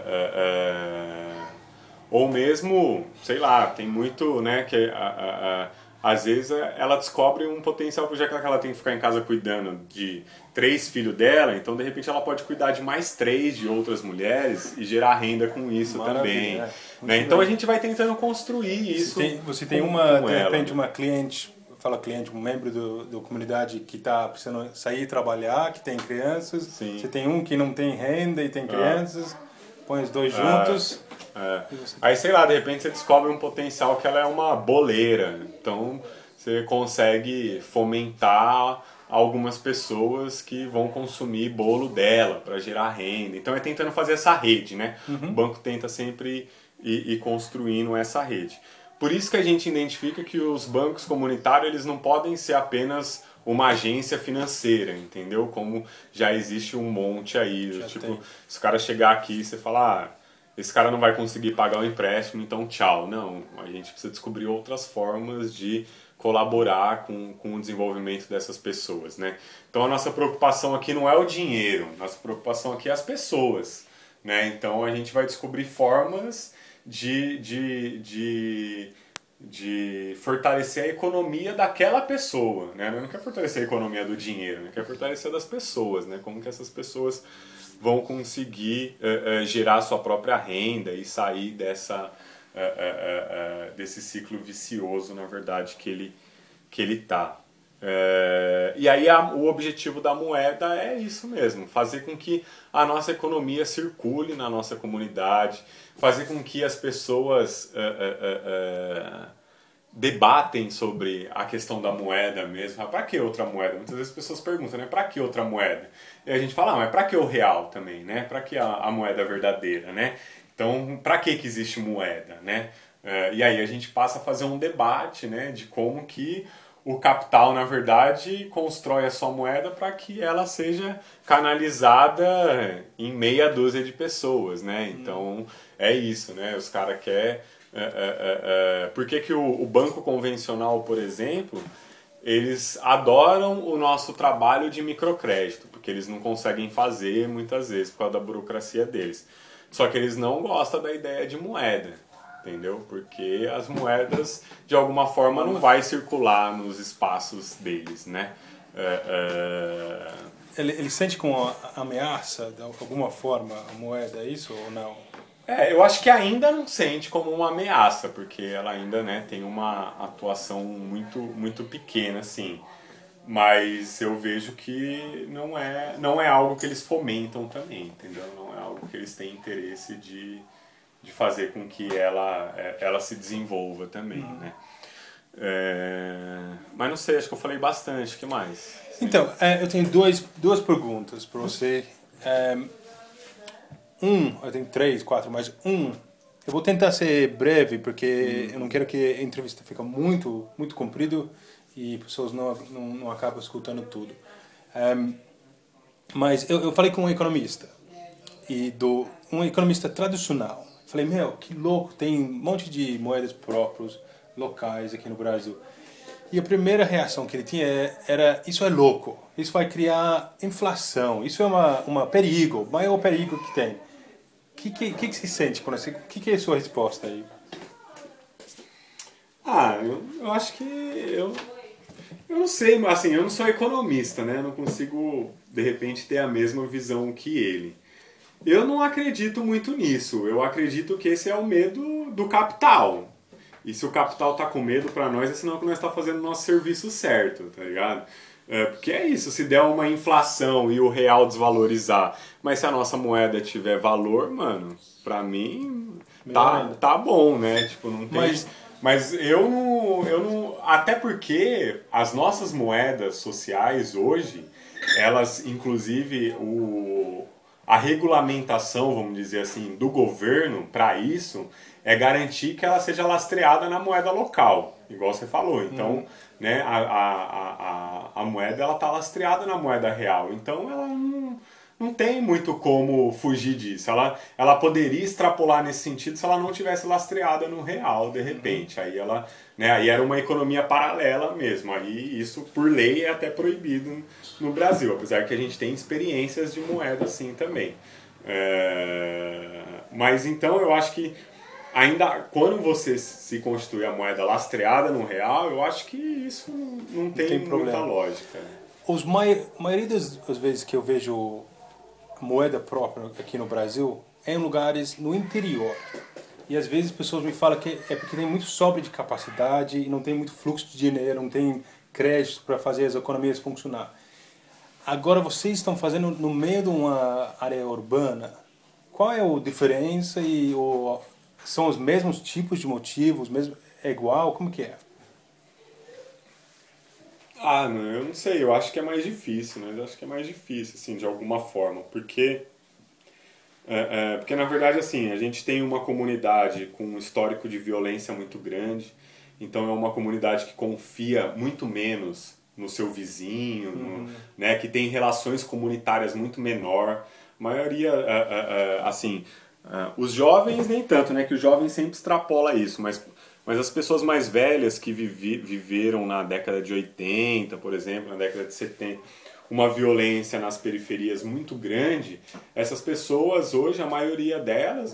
Ou mesmo, sei lá, tem muito, né, que às vezes ela descobre um potencial, já que ela tem que ficar em casa cuidando de 3 filhos dela, então de repente ela pode cuidar de mais 3 de outras mulheres e gerar renda com isso. Maravilha, também. Né? Então a gente vai tentando construir isso.
Você tem de repente uma cliente, um membro da comunidade que está precisando sair e trabalhar, que tem crianças.
Sim.
Você tem um que não tem renda e tem crianças, põe os dois juntos.
Aí, sei lá, de repente você descobre um potencial que ela é uma boleira. Então, você consegue fomentar algumas pessoas que vão consumir bolo dela para gerar renda. Então, é tentando fazer essa rede, né? O banco tenta sempre ir construindo essa rede. Por isso que a gente identifica que os bancos comunitários eles não podem ser apenas uma agência financeira, entendeu? Como já existe um monte aí. Tipo, se o cara chegar aqui e você falar... esse cara não vai conseguir pagar o empréstimo, então tchau. Não, a gente precisa descobrir outras formas de colaborar com o desenvolvimento dessas pessoas, né? Então a nossa preocupação aqui não é o dinheiro, nossa preocupação aqui é as pessoas, né? Então a gente vai descobrir formas de fortalecer a economia daquela pessoa, né? Não quer fortalecer a economia do dinheiro, né? Quer fortalecer das pessoas, né? Como que essas pessoas vão conseguir gerar sua própria renda e sair desse ciclo vicioso, na verdade, que ele tá. E aí o objetivo da moeda é isso mesmo, fazer com que a nossa economia circule na nossa comunidade, fazer com que as pessoas debatem sobre a questão da moeda mesmo. Para que outra moeda? Muitas vezes as pessoas perguntam, né? Para que outra moeda? E a gente fala, mas para que o real também, né? Para que a moeda verdadeira, né? Então, para que existe moeda, né? E aí a gente passa a fazer um debate, né? De como que o capital, na verdade, constrói a sua moeda para que ela seja canalizada em meia dúzia de pessoas, né? Então, é isso, né? Os caras querem... por que o banco convencional, por exemplo, eles adoram o nosso trabalho de microcrédito, porque eles não conseguem fazer muitas vezes por causa da burocracia deles. Só que eles não gostam da ideia de moeda, entendeu? Porque as moedas, de alguma forma, não vai circular nos espaços deles, né?
Ele sente como ameaça, de alguma forma, a moeda, é isso ou não?
Eu acho que ainda não sente como uma ameaça, porque ela ainda, né, tem uma atuação muito, muito pequena, assim. Mas eu vejo que não é algo que eles fomentam também, entendeu? Não é algo que eles têm interesse de fazer com que ela se desenvolva também, né? Mas não sei, acho que eu falei bastante, o que mais?
Então, eu tenho duas perguntas para você. Eu tenho 3, 4, mas eu vou tentar ser breve, porque eu não quero que a entrevista fique muito, muito comprido e pessoas não acabam escutando tudo. Mas eu falei com um economista, um economista tradicional. Falei, meu, que louco, tem um monte de moedas próprias, locais aqui no Brasil. E a primeira reação que ele tinha era, isso é louco, isso vai criar inflação, isso é uma perigo, o maior perigo que tem. Que se sente quando você... que é a sua resposta aí?
Eu acho que eu não sei, mas assim, eu não sou economista, né? Eu não consigo, de repente, ter a mesma visão que ele. Eu não acredito muito nisso. Eu acredito que esse é o medo do capital. E se o capital tá com medo para nós, é sinal que nós está fazendo o nosso serviço certo, tá ligado? Porque é isso, se der uma inflação e o real desvalorizar, mas se a nossa moeda tiver valor, mano, pra mim tá bom, né? Tipo, não tem. Mas eu não. Até porque as nossas moedas sociais hoje, elas, inclusive, a regulamentação, vamos dizer assim, do governo para isso é garantir que ela seja lastreada na moeda local, igual você falou. Então, né, a moeda ela está lastreada na moeda real. Então, ela não tem muito como fugir disso. Ela poderia extrapolar nesse sentido se ela não tivesse lastreada no real, de repente. Aí ela, né, aí era uma economia paralela mesmo. Aí isso, por lei, é até proibido no Brasil, apesar que a gente tem experiências de moeda assim também. Mas então eu acho que ainda quando você se constitui a moeda lastreada no real, eu acho que isso não tem muita lógica.
Maioria das vezes que eu vejo moeda própria aqui no Brasil é em lugares no interior. E às vezes as pessoas me falam que é porque tem muito sobra de capacidade e não tem muito fluxo de dinheiro, não tem crédito para fazer as economias funcionar. Agora vocês estão fazendo no meio de uma área urbana. Qual é a diferença são os mesmos tipos de motivos, é igual? Como que é?
Não, eu não sei, eu acho que é mais difícil, né? Eu acho que é mais difícil, assim, de alguma forma, porque na verdade, assim, a gente tem uma comunidade com um histórico de violência muito grande, então é uma comunidade que confia muito menos no seu vizinho, né? Que tem relações comunitárias muito menor. A maioria, assim, os jovens nem tanto, né? Que o jovem sempre extrapola isso, mas as pessoas mais velhas que viveram na década de 80, por exemplo, na década de 70, uma violência nas periferias muito grande, essas pessoas hoje, a maioria delas,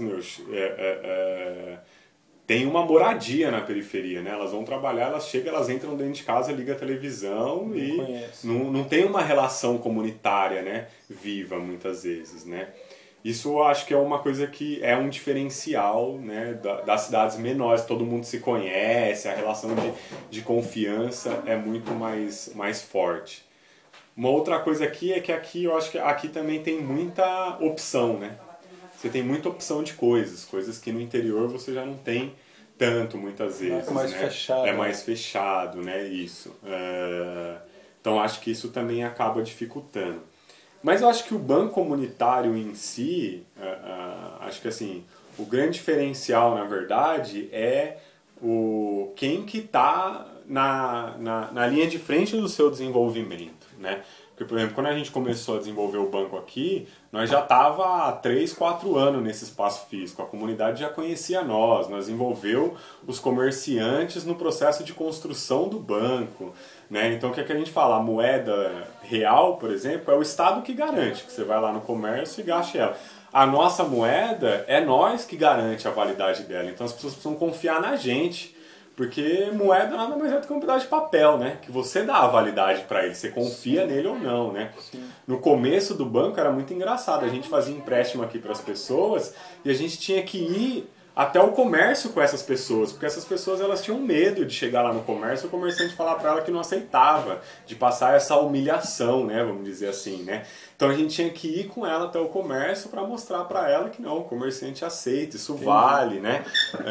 tem uma moradia na periferia, né? Elas vão trabalhar, elas chegam, elas entram dentro de casa, ligam a televisão e não tem uma relação comunitária, né? Viva, muitas vezes, né? Isso eu acho que é uma coisa que é um diferencial, né, das cidades menores. Todo mundo se conhece, a relação de confiança é muito mais forte. Uma outra coisa aqui é que aqui eu acho que aqui também tem muita opção, né? Você tem muita opção de coisas que no interior você já não tem tanto muitas vezes.
É mais
né?
fechado.
É mais fechado, né? Isso. Então acho que isso também acaba dificultando. Mas eu acho que o banco comunitário em si, acho que assim, o grande diferencial, na verdade, é quem que está na linha de frente do seu desenvolvimento, né? Porque, por exemplo, quando a gente começou a desenvolver o banco aqui, nós já estava há 3, 4 anos nesse espaço físico. A comunidade já conhecia nós envolveu os comerciantes no processo de construção do banco. Né? Então, o que é que a gente fala? A moeda real, por exemplo, é o Estado que garante que você vai lá no comércio e gaste ela. A nossa moeda é nós que garante a validade dela. Então, as pessoas precisam confiar na gente. Porque moeda nada mais é do que um pedaço de papel, né? Que você dá a validade para ele, você confia nele ou não, né?
Sim.
No começo do banco era muito engraçado. A gente fazia empréstimo aqui para as pessoas e a gente tinha que ir até o comércio com essas pessoas, porque essas pessoas elas tinham medo de chegar lá no comércio e o comerciante falar para ela que não aceitava, de passar essa humilhação, né, vamos dizer assim, né? Então a gente tinha que ir com ela até o comércio para mostrar para ela que não, o comerciante aceita, isso vale, né?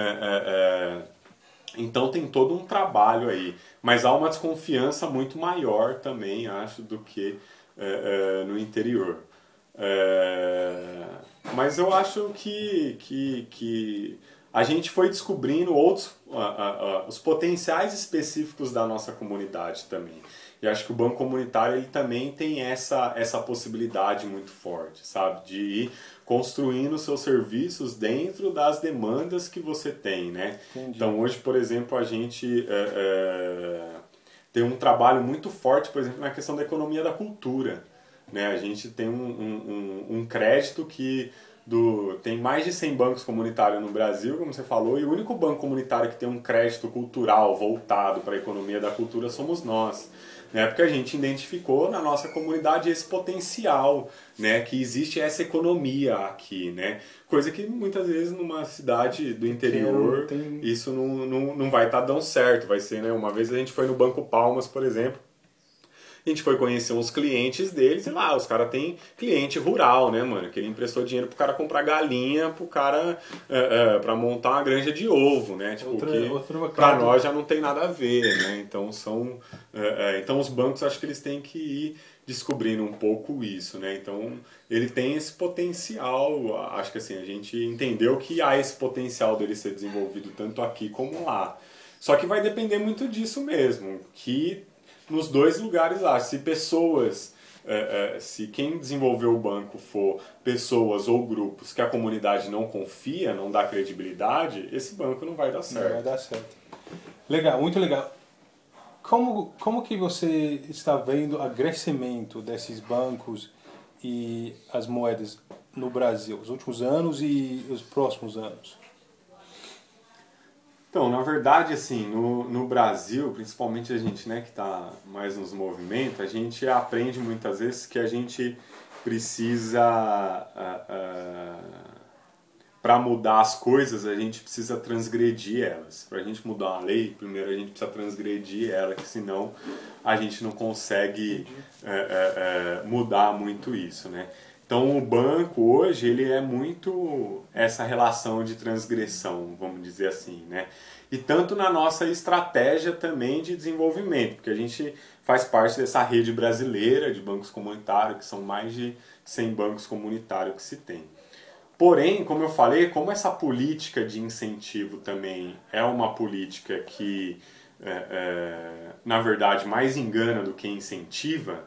Então tem todo um trabalho aí, mas há uma desconfiança muito maior também, acho, do que no interior. Mas eu acho que a gente foi descobrindo os potenciais específicos da nossa comunidade também. E acho que o banco comunitário ele também tem essa possibilidade muito forte, sabe? De ir construindo seus serviços dentro das demandas que você tem, né?
Entendi.
Então hoje, por exemplo, a gente tem um trabalho muito forte, por exemplo, na questão da economia da cultura, né? A gente tem um crédito que tem mais de 100 bancos comunitários no Brasil, como você falou, e o único banco comunitário que tem um crédito cultural voltado para a economia da cultura somos nós. Né? Porque a gente identificou na nossa comunidade esse potencial, né? Que existe essa economia aqui, né? Coisa que muitas vezes numa cidade do interior isso não vai estar dando certo. Vai ser, né? Uma vez a gente foi no Banco Palmas, por exemplo, a gente foi conhecer uns clientes deles e lá, os caras têm cliente rural, né, mano? Que ele emprestou dinheiro pro cara comprar galinha, pro cara pra montar uma granja de ovo, né? Tipo, pra nós já não tem nada a ver, né? Então então os bancos, acho que eles têm que ir descobrindo um pouco isso, né? Então ele tem esse potencial, acho que assim, a gente entendeu que há esse potencial dele ser desenvolvido tanto aqui como lá. Só que vai depender muito disso mesmo, que nos dois lugares lá, se pessoas, se quem desenvolveu o banco for pessoas ou grupos que a comunidade não confia, não dá credibilidade, esse banco não vai dar certo.
Não vai dar certo. Legal, muito legal. Como que você está vendo o crescimento desses bancos e as moedas no Brasil, os últimos anos e os próximos anos?
Então, na verdade, assim, no Brasil, principalmente a gente, né, que está mais nos movimentos, a gente aprende muitas vezes que a gente precisa, para mudar as coisas, a gente precisa transgredir elas. Para a gente mudar uma lei, primeiro a gente precisa transgredir ela, que senão a gente não consegue mudar muito isso, né? Então o banco hoje ele é muito essa relação de transgressão, vamos dizer assim, né? E tanto na nossa estratégia também de desenvolvimento, porque a gente faz parte dessa rede brasileira de bancos comunitários, que são mais de 100 bancos comunitários que se tem. Porém, como eu falei, como essa política de incentivo também é uma política que, na verdade, mais engana do que incentiva,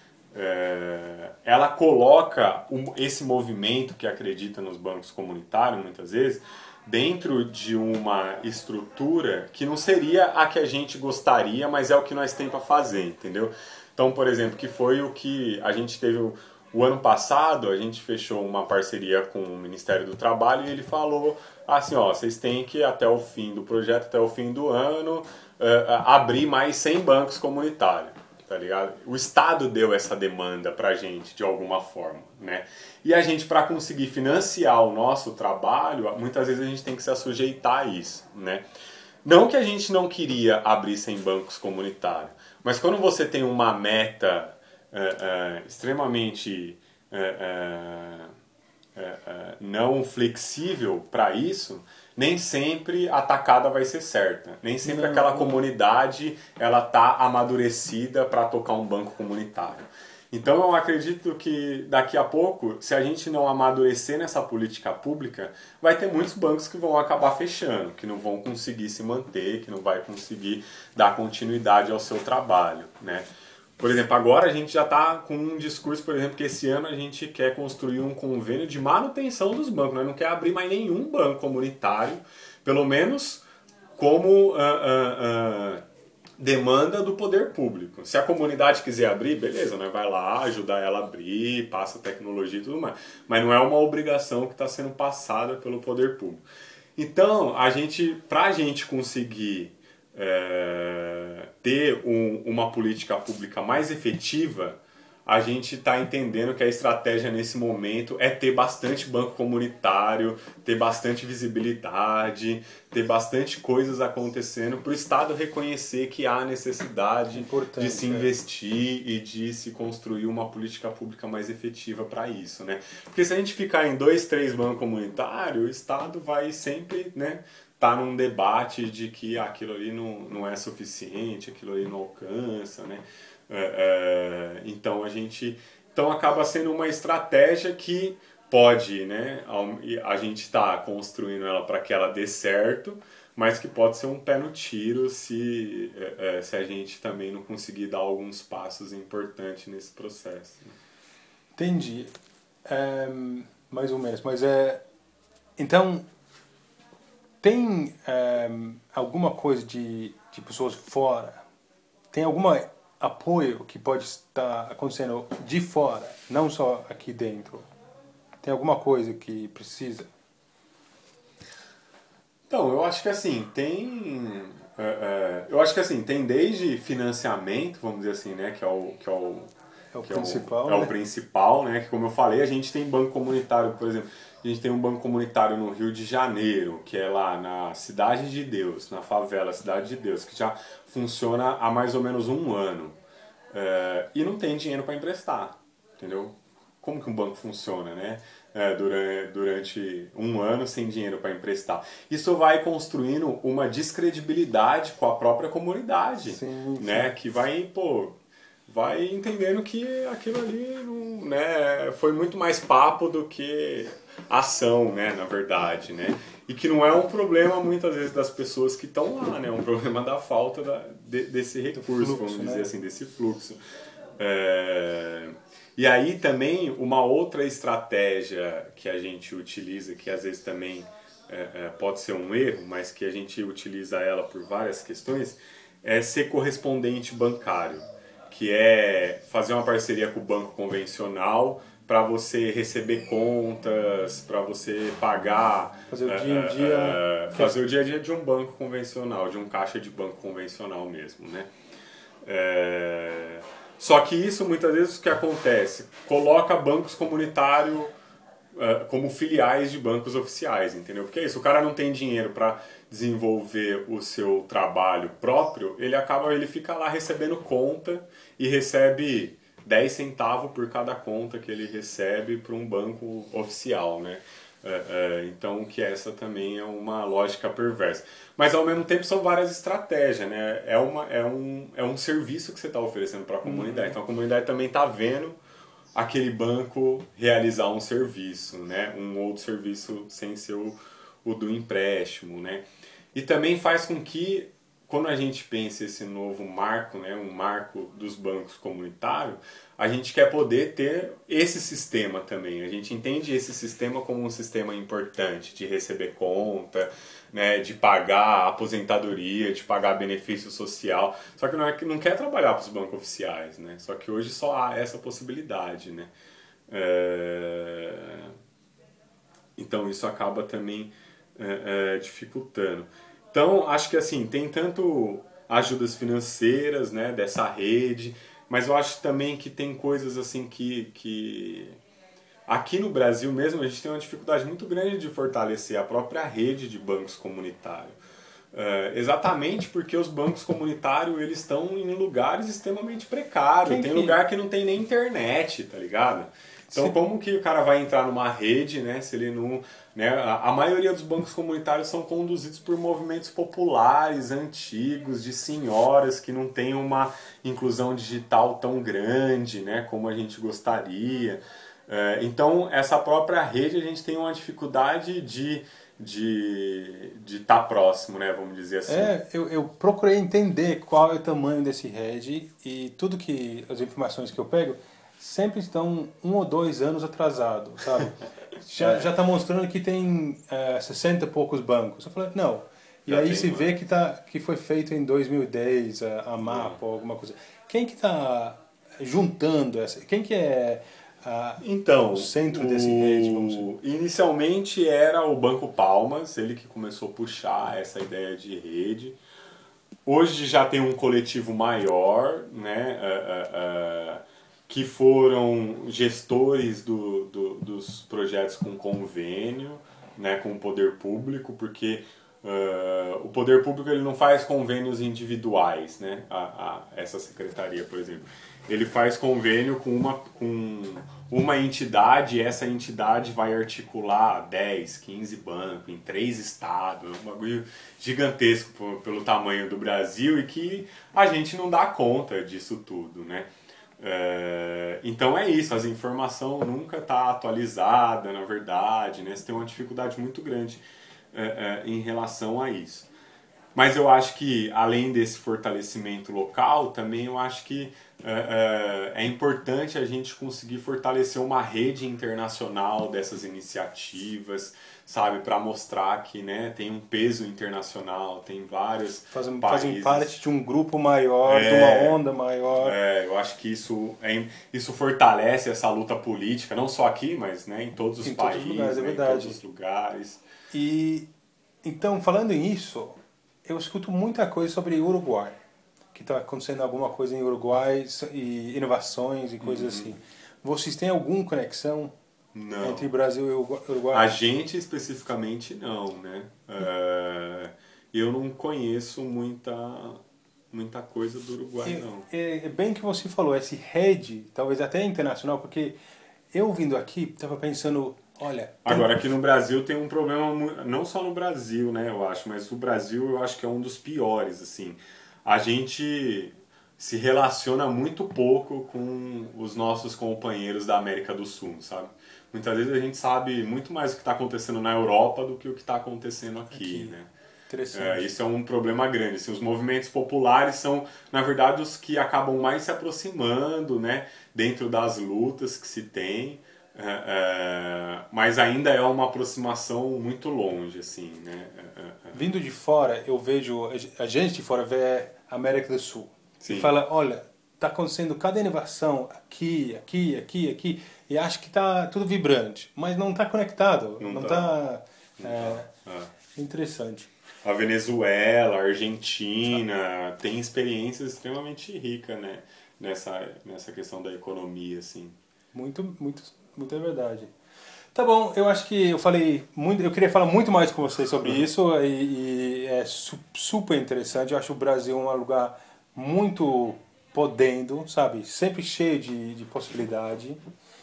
ela coloca esse movimento que acredita nos bancos comunitários, muitas vezes, dentro de uma estrutura que não seria a que a gente gostaria, mas é o que nós temos para fazer, entendeu? Então, por exemplo, que foi o que a gente teve o ano passado, a gente fechou uma parceria com o Ministério do Trabalho e ele falou assim, ó, vocês têm que até o fim do projeto, até o fim do ano, abrir mais 100 bancos comunitários. Tá ligado? O Estado deu essa demanda pra gente de alguma forma, né? E a gente, para conseguir financiar o nosso trabalho, muitas vezes a gente tem que se assujeitar a isso, né? Não que a gente não queria abrir 100 bancos comunitários, mas quando você tem uma meta extremamente não flexível para isso, nem sempre a tacada vai ser certa. Nem sempre aquela comunidade ela tá amadurecida para tocar um banco comunitário. Então eu acredito que daqui a pouco, se a gente não amadurecer nessa política pública, vai ter muitos bancos que vão acabar fechando, que não vão conseguir se manter, que não vai conseguir dar continuidade ao seu trabalho, né? Por exemplo, agora a gente já está com um discurso, por exemplo, que esse ano a gente quer construir um convênio de manutenção dos bancos. Nós não quer abrir mais nenhum banco comunitário, pelo menos como demanda do poder público. Se a comunidade quiser abrir, beleza, nós vai lá ajudar ela a abrir, passa tecnologia e tudo mais. Mas não é uma obrigação que está sendo passada pelo poder público. Então, para a gente conseguir ter uma política pública mais efetiva, a gente está entendendo que a estratégia nesse momento é ter bastante banco comunitário, ter bastante visibilidade, ter bastante coisas acontecendo para o Estado reconhecer que há necessidade de se investir e de se construir uma política pública mais efetiva para isso, né? Porque se a gente ficar em 2, 3 bancos comunitários, o Estado vai sempre, né, tá num debate de que aquilo ali não é suficiente, aquilo ali não alcança, né? Então acaba sendo uma estratégia que pode, né, a gente está construindo ela para que ela dê certo, mas que pode ser um pé no tiro se a gente também não conseguir dar alguns passos importantes nesse processo.
Entendi. Mais ou menos. Mas então, tem alguma coisa de pessoas fora? Tem algum apoio que pode estar acontecendo de fora, não só aqui dentro? Tem alguma coisa que precisa?
Então, eu acho que assim, eu acho que assim, tem desde financiamento, vamos dizer assim, né, que é
É o principal,
é o
né?
principal, né, que como eu falei, a gente tem banco comunitário, por exemplo, a gente tem um banco comunitário no Rio de Janeiro, que é lá na Cidade de Deus, na favela Cidade de Deus, que já funciona há mais ou menos um ano. E não tem dinheiro para emprestar, entendeu? Como que um banco funciona, né? Durante um ano sem dinheiro para emprestar. Isso vai construindo uma descredibilidade com a própria comunidade,
Sim,
né?
sim.
Que vai entendendo que aquilo ali não, né, foi muito mais papo do que ação, né, na verdade, né? E que não é um problema muitas vezes das pessoas que estão lá, né? É um problema da falta desse recurso,
Fluxo,
vamos
né?
dizer assim, desse fluxo. E aí também uma outra estratégia que a gente utiliza, que às vezes também pode ser um erro, mas que a gente utiliza ela por várias questões, é ser correspondente bancário, que é fazer uma parceria com o banco convencional para você receber contas, para você pagar,
Fazer o dia a dia.
fazer o dia a dia de um banco convencional, de um caixa de banco convencional mesmo, né? Só que isso muitas vezes o que acontece? Coloca bancos comunitários como filiais de bancos oficiais, entendeu? Porque é isso, o cara não tem dinheiro para desenvolver o seu trabalho próprio, ele fica lá recebendo conta e recebe 10 centavos por cada conta que ele recebe para um banco oficial, né? Então, que essa também é uma lógica perversa. Mas, ao mesmo tempo, são várias estratégias, né? É um serviço que você está oferecendo para a comunidade. Então, a comunidade também está vendo aquele banco realizar um serviço, né? Um outro serviço sem ser o do empréstimo, né? E também faz com que, quando a gente pensa esse novo marco, né, um marco dos bancos comunitários, a gente quer poder ter esse sistema também. A gente entende esse sistema como um sistema importante de receber conta, né, de pagar aposentadoria, de pagar benefício social. Só que não é que não quer trabalhar para os bancos oficiais, né? Só que hoje só há essa possibilidade, né? Então isso acaba também dificultando. Então acho que assim tem tanto ajudas financeiras, né, dessa rede, mas eu acho também que tem coisas assim que aqui no Brasil mesmo a gente tem uma dificuldade muito grande de fortalecer a própria rede de bancos comunitários. Exatamente porque os bancos comunitários eles estão em lugares extremamente precários. Tem lugar que não tem nem internet, tá ligado? Então, como que o cara vai entrar numa rede, né, se ele não... Né, a maioria dos bancos comunitários são conduzidos por movimentos populares, antigos, de senhoras que não têm uma inclusão digital tão grande, né, como a gente gostaria. Então, essa própria rede a gente tem uma dificuldade de estar próximo, né, vamos dizer assim.
Eu procurei entender qual é o tamanho desse RED e tudo que as informações que eu pego sempre estão 1 ou 2 anos atrasado, sabe? Já está mostrando que tem 60 e poucos bancos. Eu falei, não. E
Já
aí
tem
se
mais.
vê que foi feito em 2010, a MAPA ou alguma coisa. Quem que está juntando essa? Quem que é
Então,
o centro desse rede, vamos dizer?
inicialmente era o Banco Palmas, ele que começou a puxar essa ideia de rede. Hoje já tem um coletivo maior, né, que foram gestores dos projetos com convênio, né, com o poder público, porque o poder público ele não faz convênios individuais, né, essa secretaria, por exemplo. Ele faz convênio com uma entidade, e essa entidade vai articular 10, 15 bancos em 3 estados, um bagulho gigantesco pelo tamanho do Brasil e que a gente não dá conta disso tudo, né? Então é isso, a informação nunca está atualizada, na verdade, né? Você tem uma dificuldade muito grande em relação a isso. Mas eu acho que, além desse fortalecimento local, também eu acho que é importante a gente conseguir fortalecer uma rede internacional dessas iniciativas, sabe? Para mostrar que, né, tem um peso internacional, tem vários
Fazem
países.
parte de um grupo maior, de uma onda maior.
Eu acho que isso fortalece essa luta política, não só aqui, mas, né, em todos os países,
todos os lugares, é
né,
verdade.
em todos os lugares.
E, então, falando nisso, eu escuto muita coisa sobre Uruguai, que está acontecendo alguma coisa em Uruguai, e inovações e coisas assim. Vocês têm alguma conexão
Não.
entre Brasil e Uruguai?
A gente especificamente não, né? Eu não conheço muita coisa do Uruguai, não.
É bem que você falou, essa rede, talvez até internacional, porque eu vindo aqui, estava pensando, olha...
Agora, aqui no Brasil tem um problema, não só no Brasil, né, eu acho, mas o Brasil eu acho que é um dos piores, assim. A gente se relaciona muito pouco com os nossos companheiros da América do Sul, sabe? Muitas vezes a gente sabe muito mais o que está acontecendo na Europa do que o que está acontecendo aqui, né?
Interessante.
Isso é um problema grande. Assim, os movimentos populares são, na verdade, os que acabam mais se aproximando, né, dentro das lutas que se tem, mas ainda é uma aproximação muito longe, assim, né?
Vindo de fora, eu vejo, a gente de fora vê a América do Sul.
Sim.
E fala, olha, está acontecendo cada inovação aqui, e acho que está tudo vibrante, mas não está conectado, não está... Interessante.
A Venezuela, a Argentina, tem experiências extremamente ricas, né, nessa questão da economia, assim.
Muito é verdade. Tá bom, eu acho que eu falei muito, eu queria falar muito mais com você sobre isso e é super interessante. Eu acho o Brasil um lugar muito podendo, sabe? Sempre cheio de possibilidade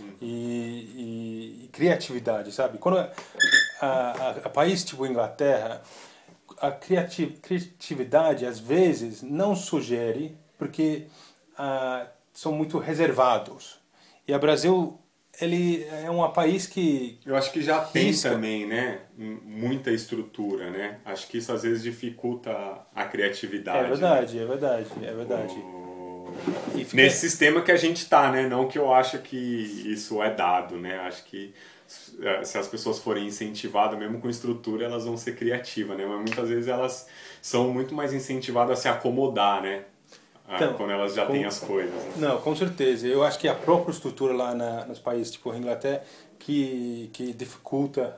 e criatividade, sabe? Quando a país tipo Inglaterra, a criatividade às vezes não sugere porque são muito reservados. E o Brasil, ele é um país que...
Eu acho que já tem
risca.
também, né, muita estrutura, né? Acho que isso às vezes dificulta a criatividade.
É verdade, é verdade, é verdade. E fica...
Nesse sistema que a gente tá, né? Não que eu acho que isso é dado, né? Acho que se as pessoas forem incentivadas, mesmo com estrutura, elas vão ser criativas, né? Mas muitas vezes elas são muito mais incentivadas a se acomodar, né? Então, quando elas já têm as coisas. Né?
Não, com certeza. Eu acho que a própria estrutura lá nos países tipo a Inglaterra que dificulta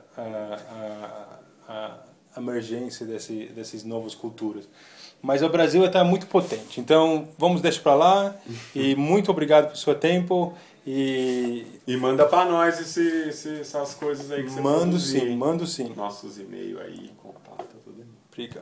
a emergência dessas novas culturas. Mas o Brasil está muito potente. Então, vamos deixar para lá. E muito obrigado pelo seu tempo. E
manda para nós essas coisas aí que você
mando sim.
Nossos e-mails aí, contato, tudo.
Obrigado.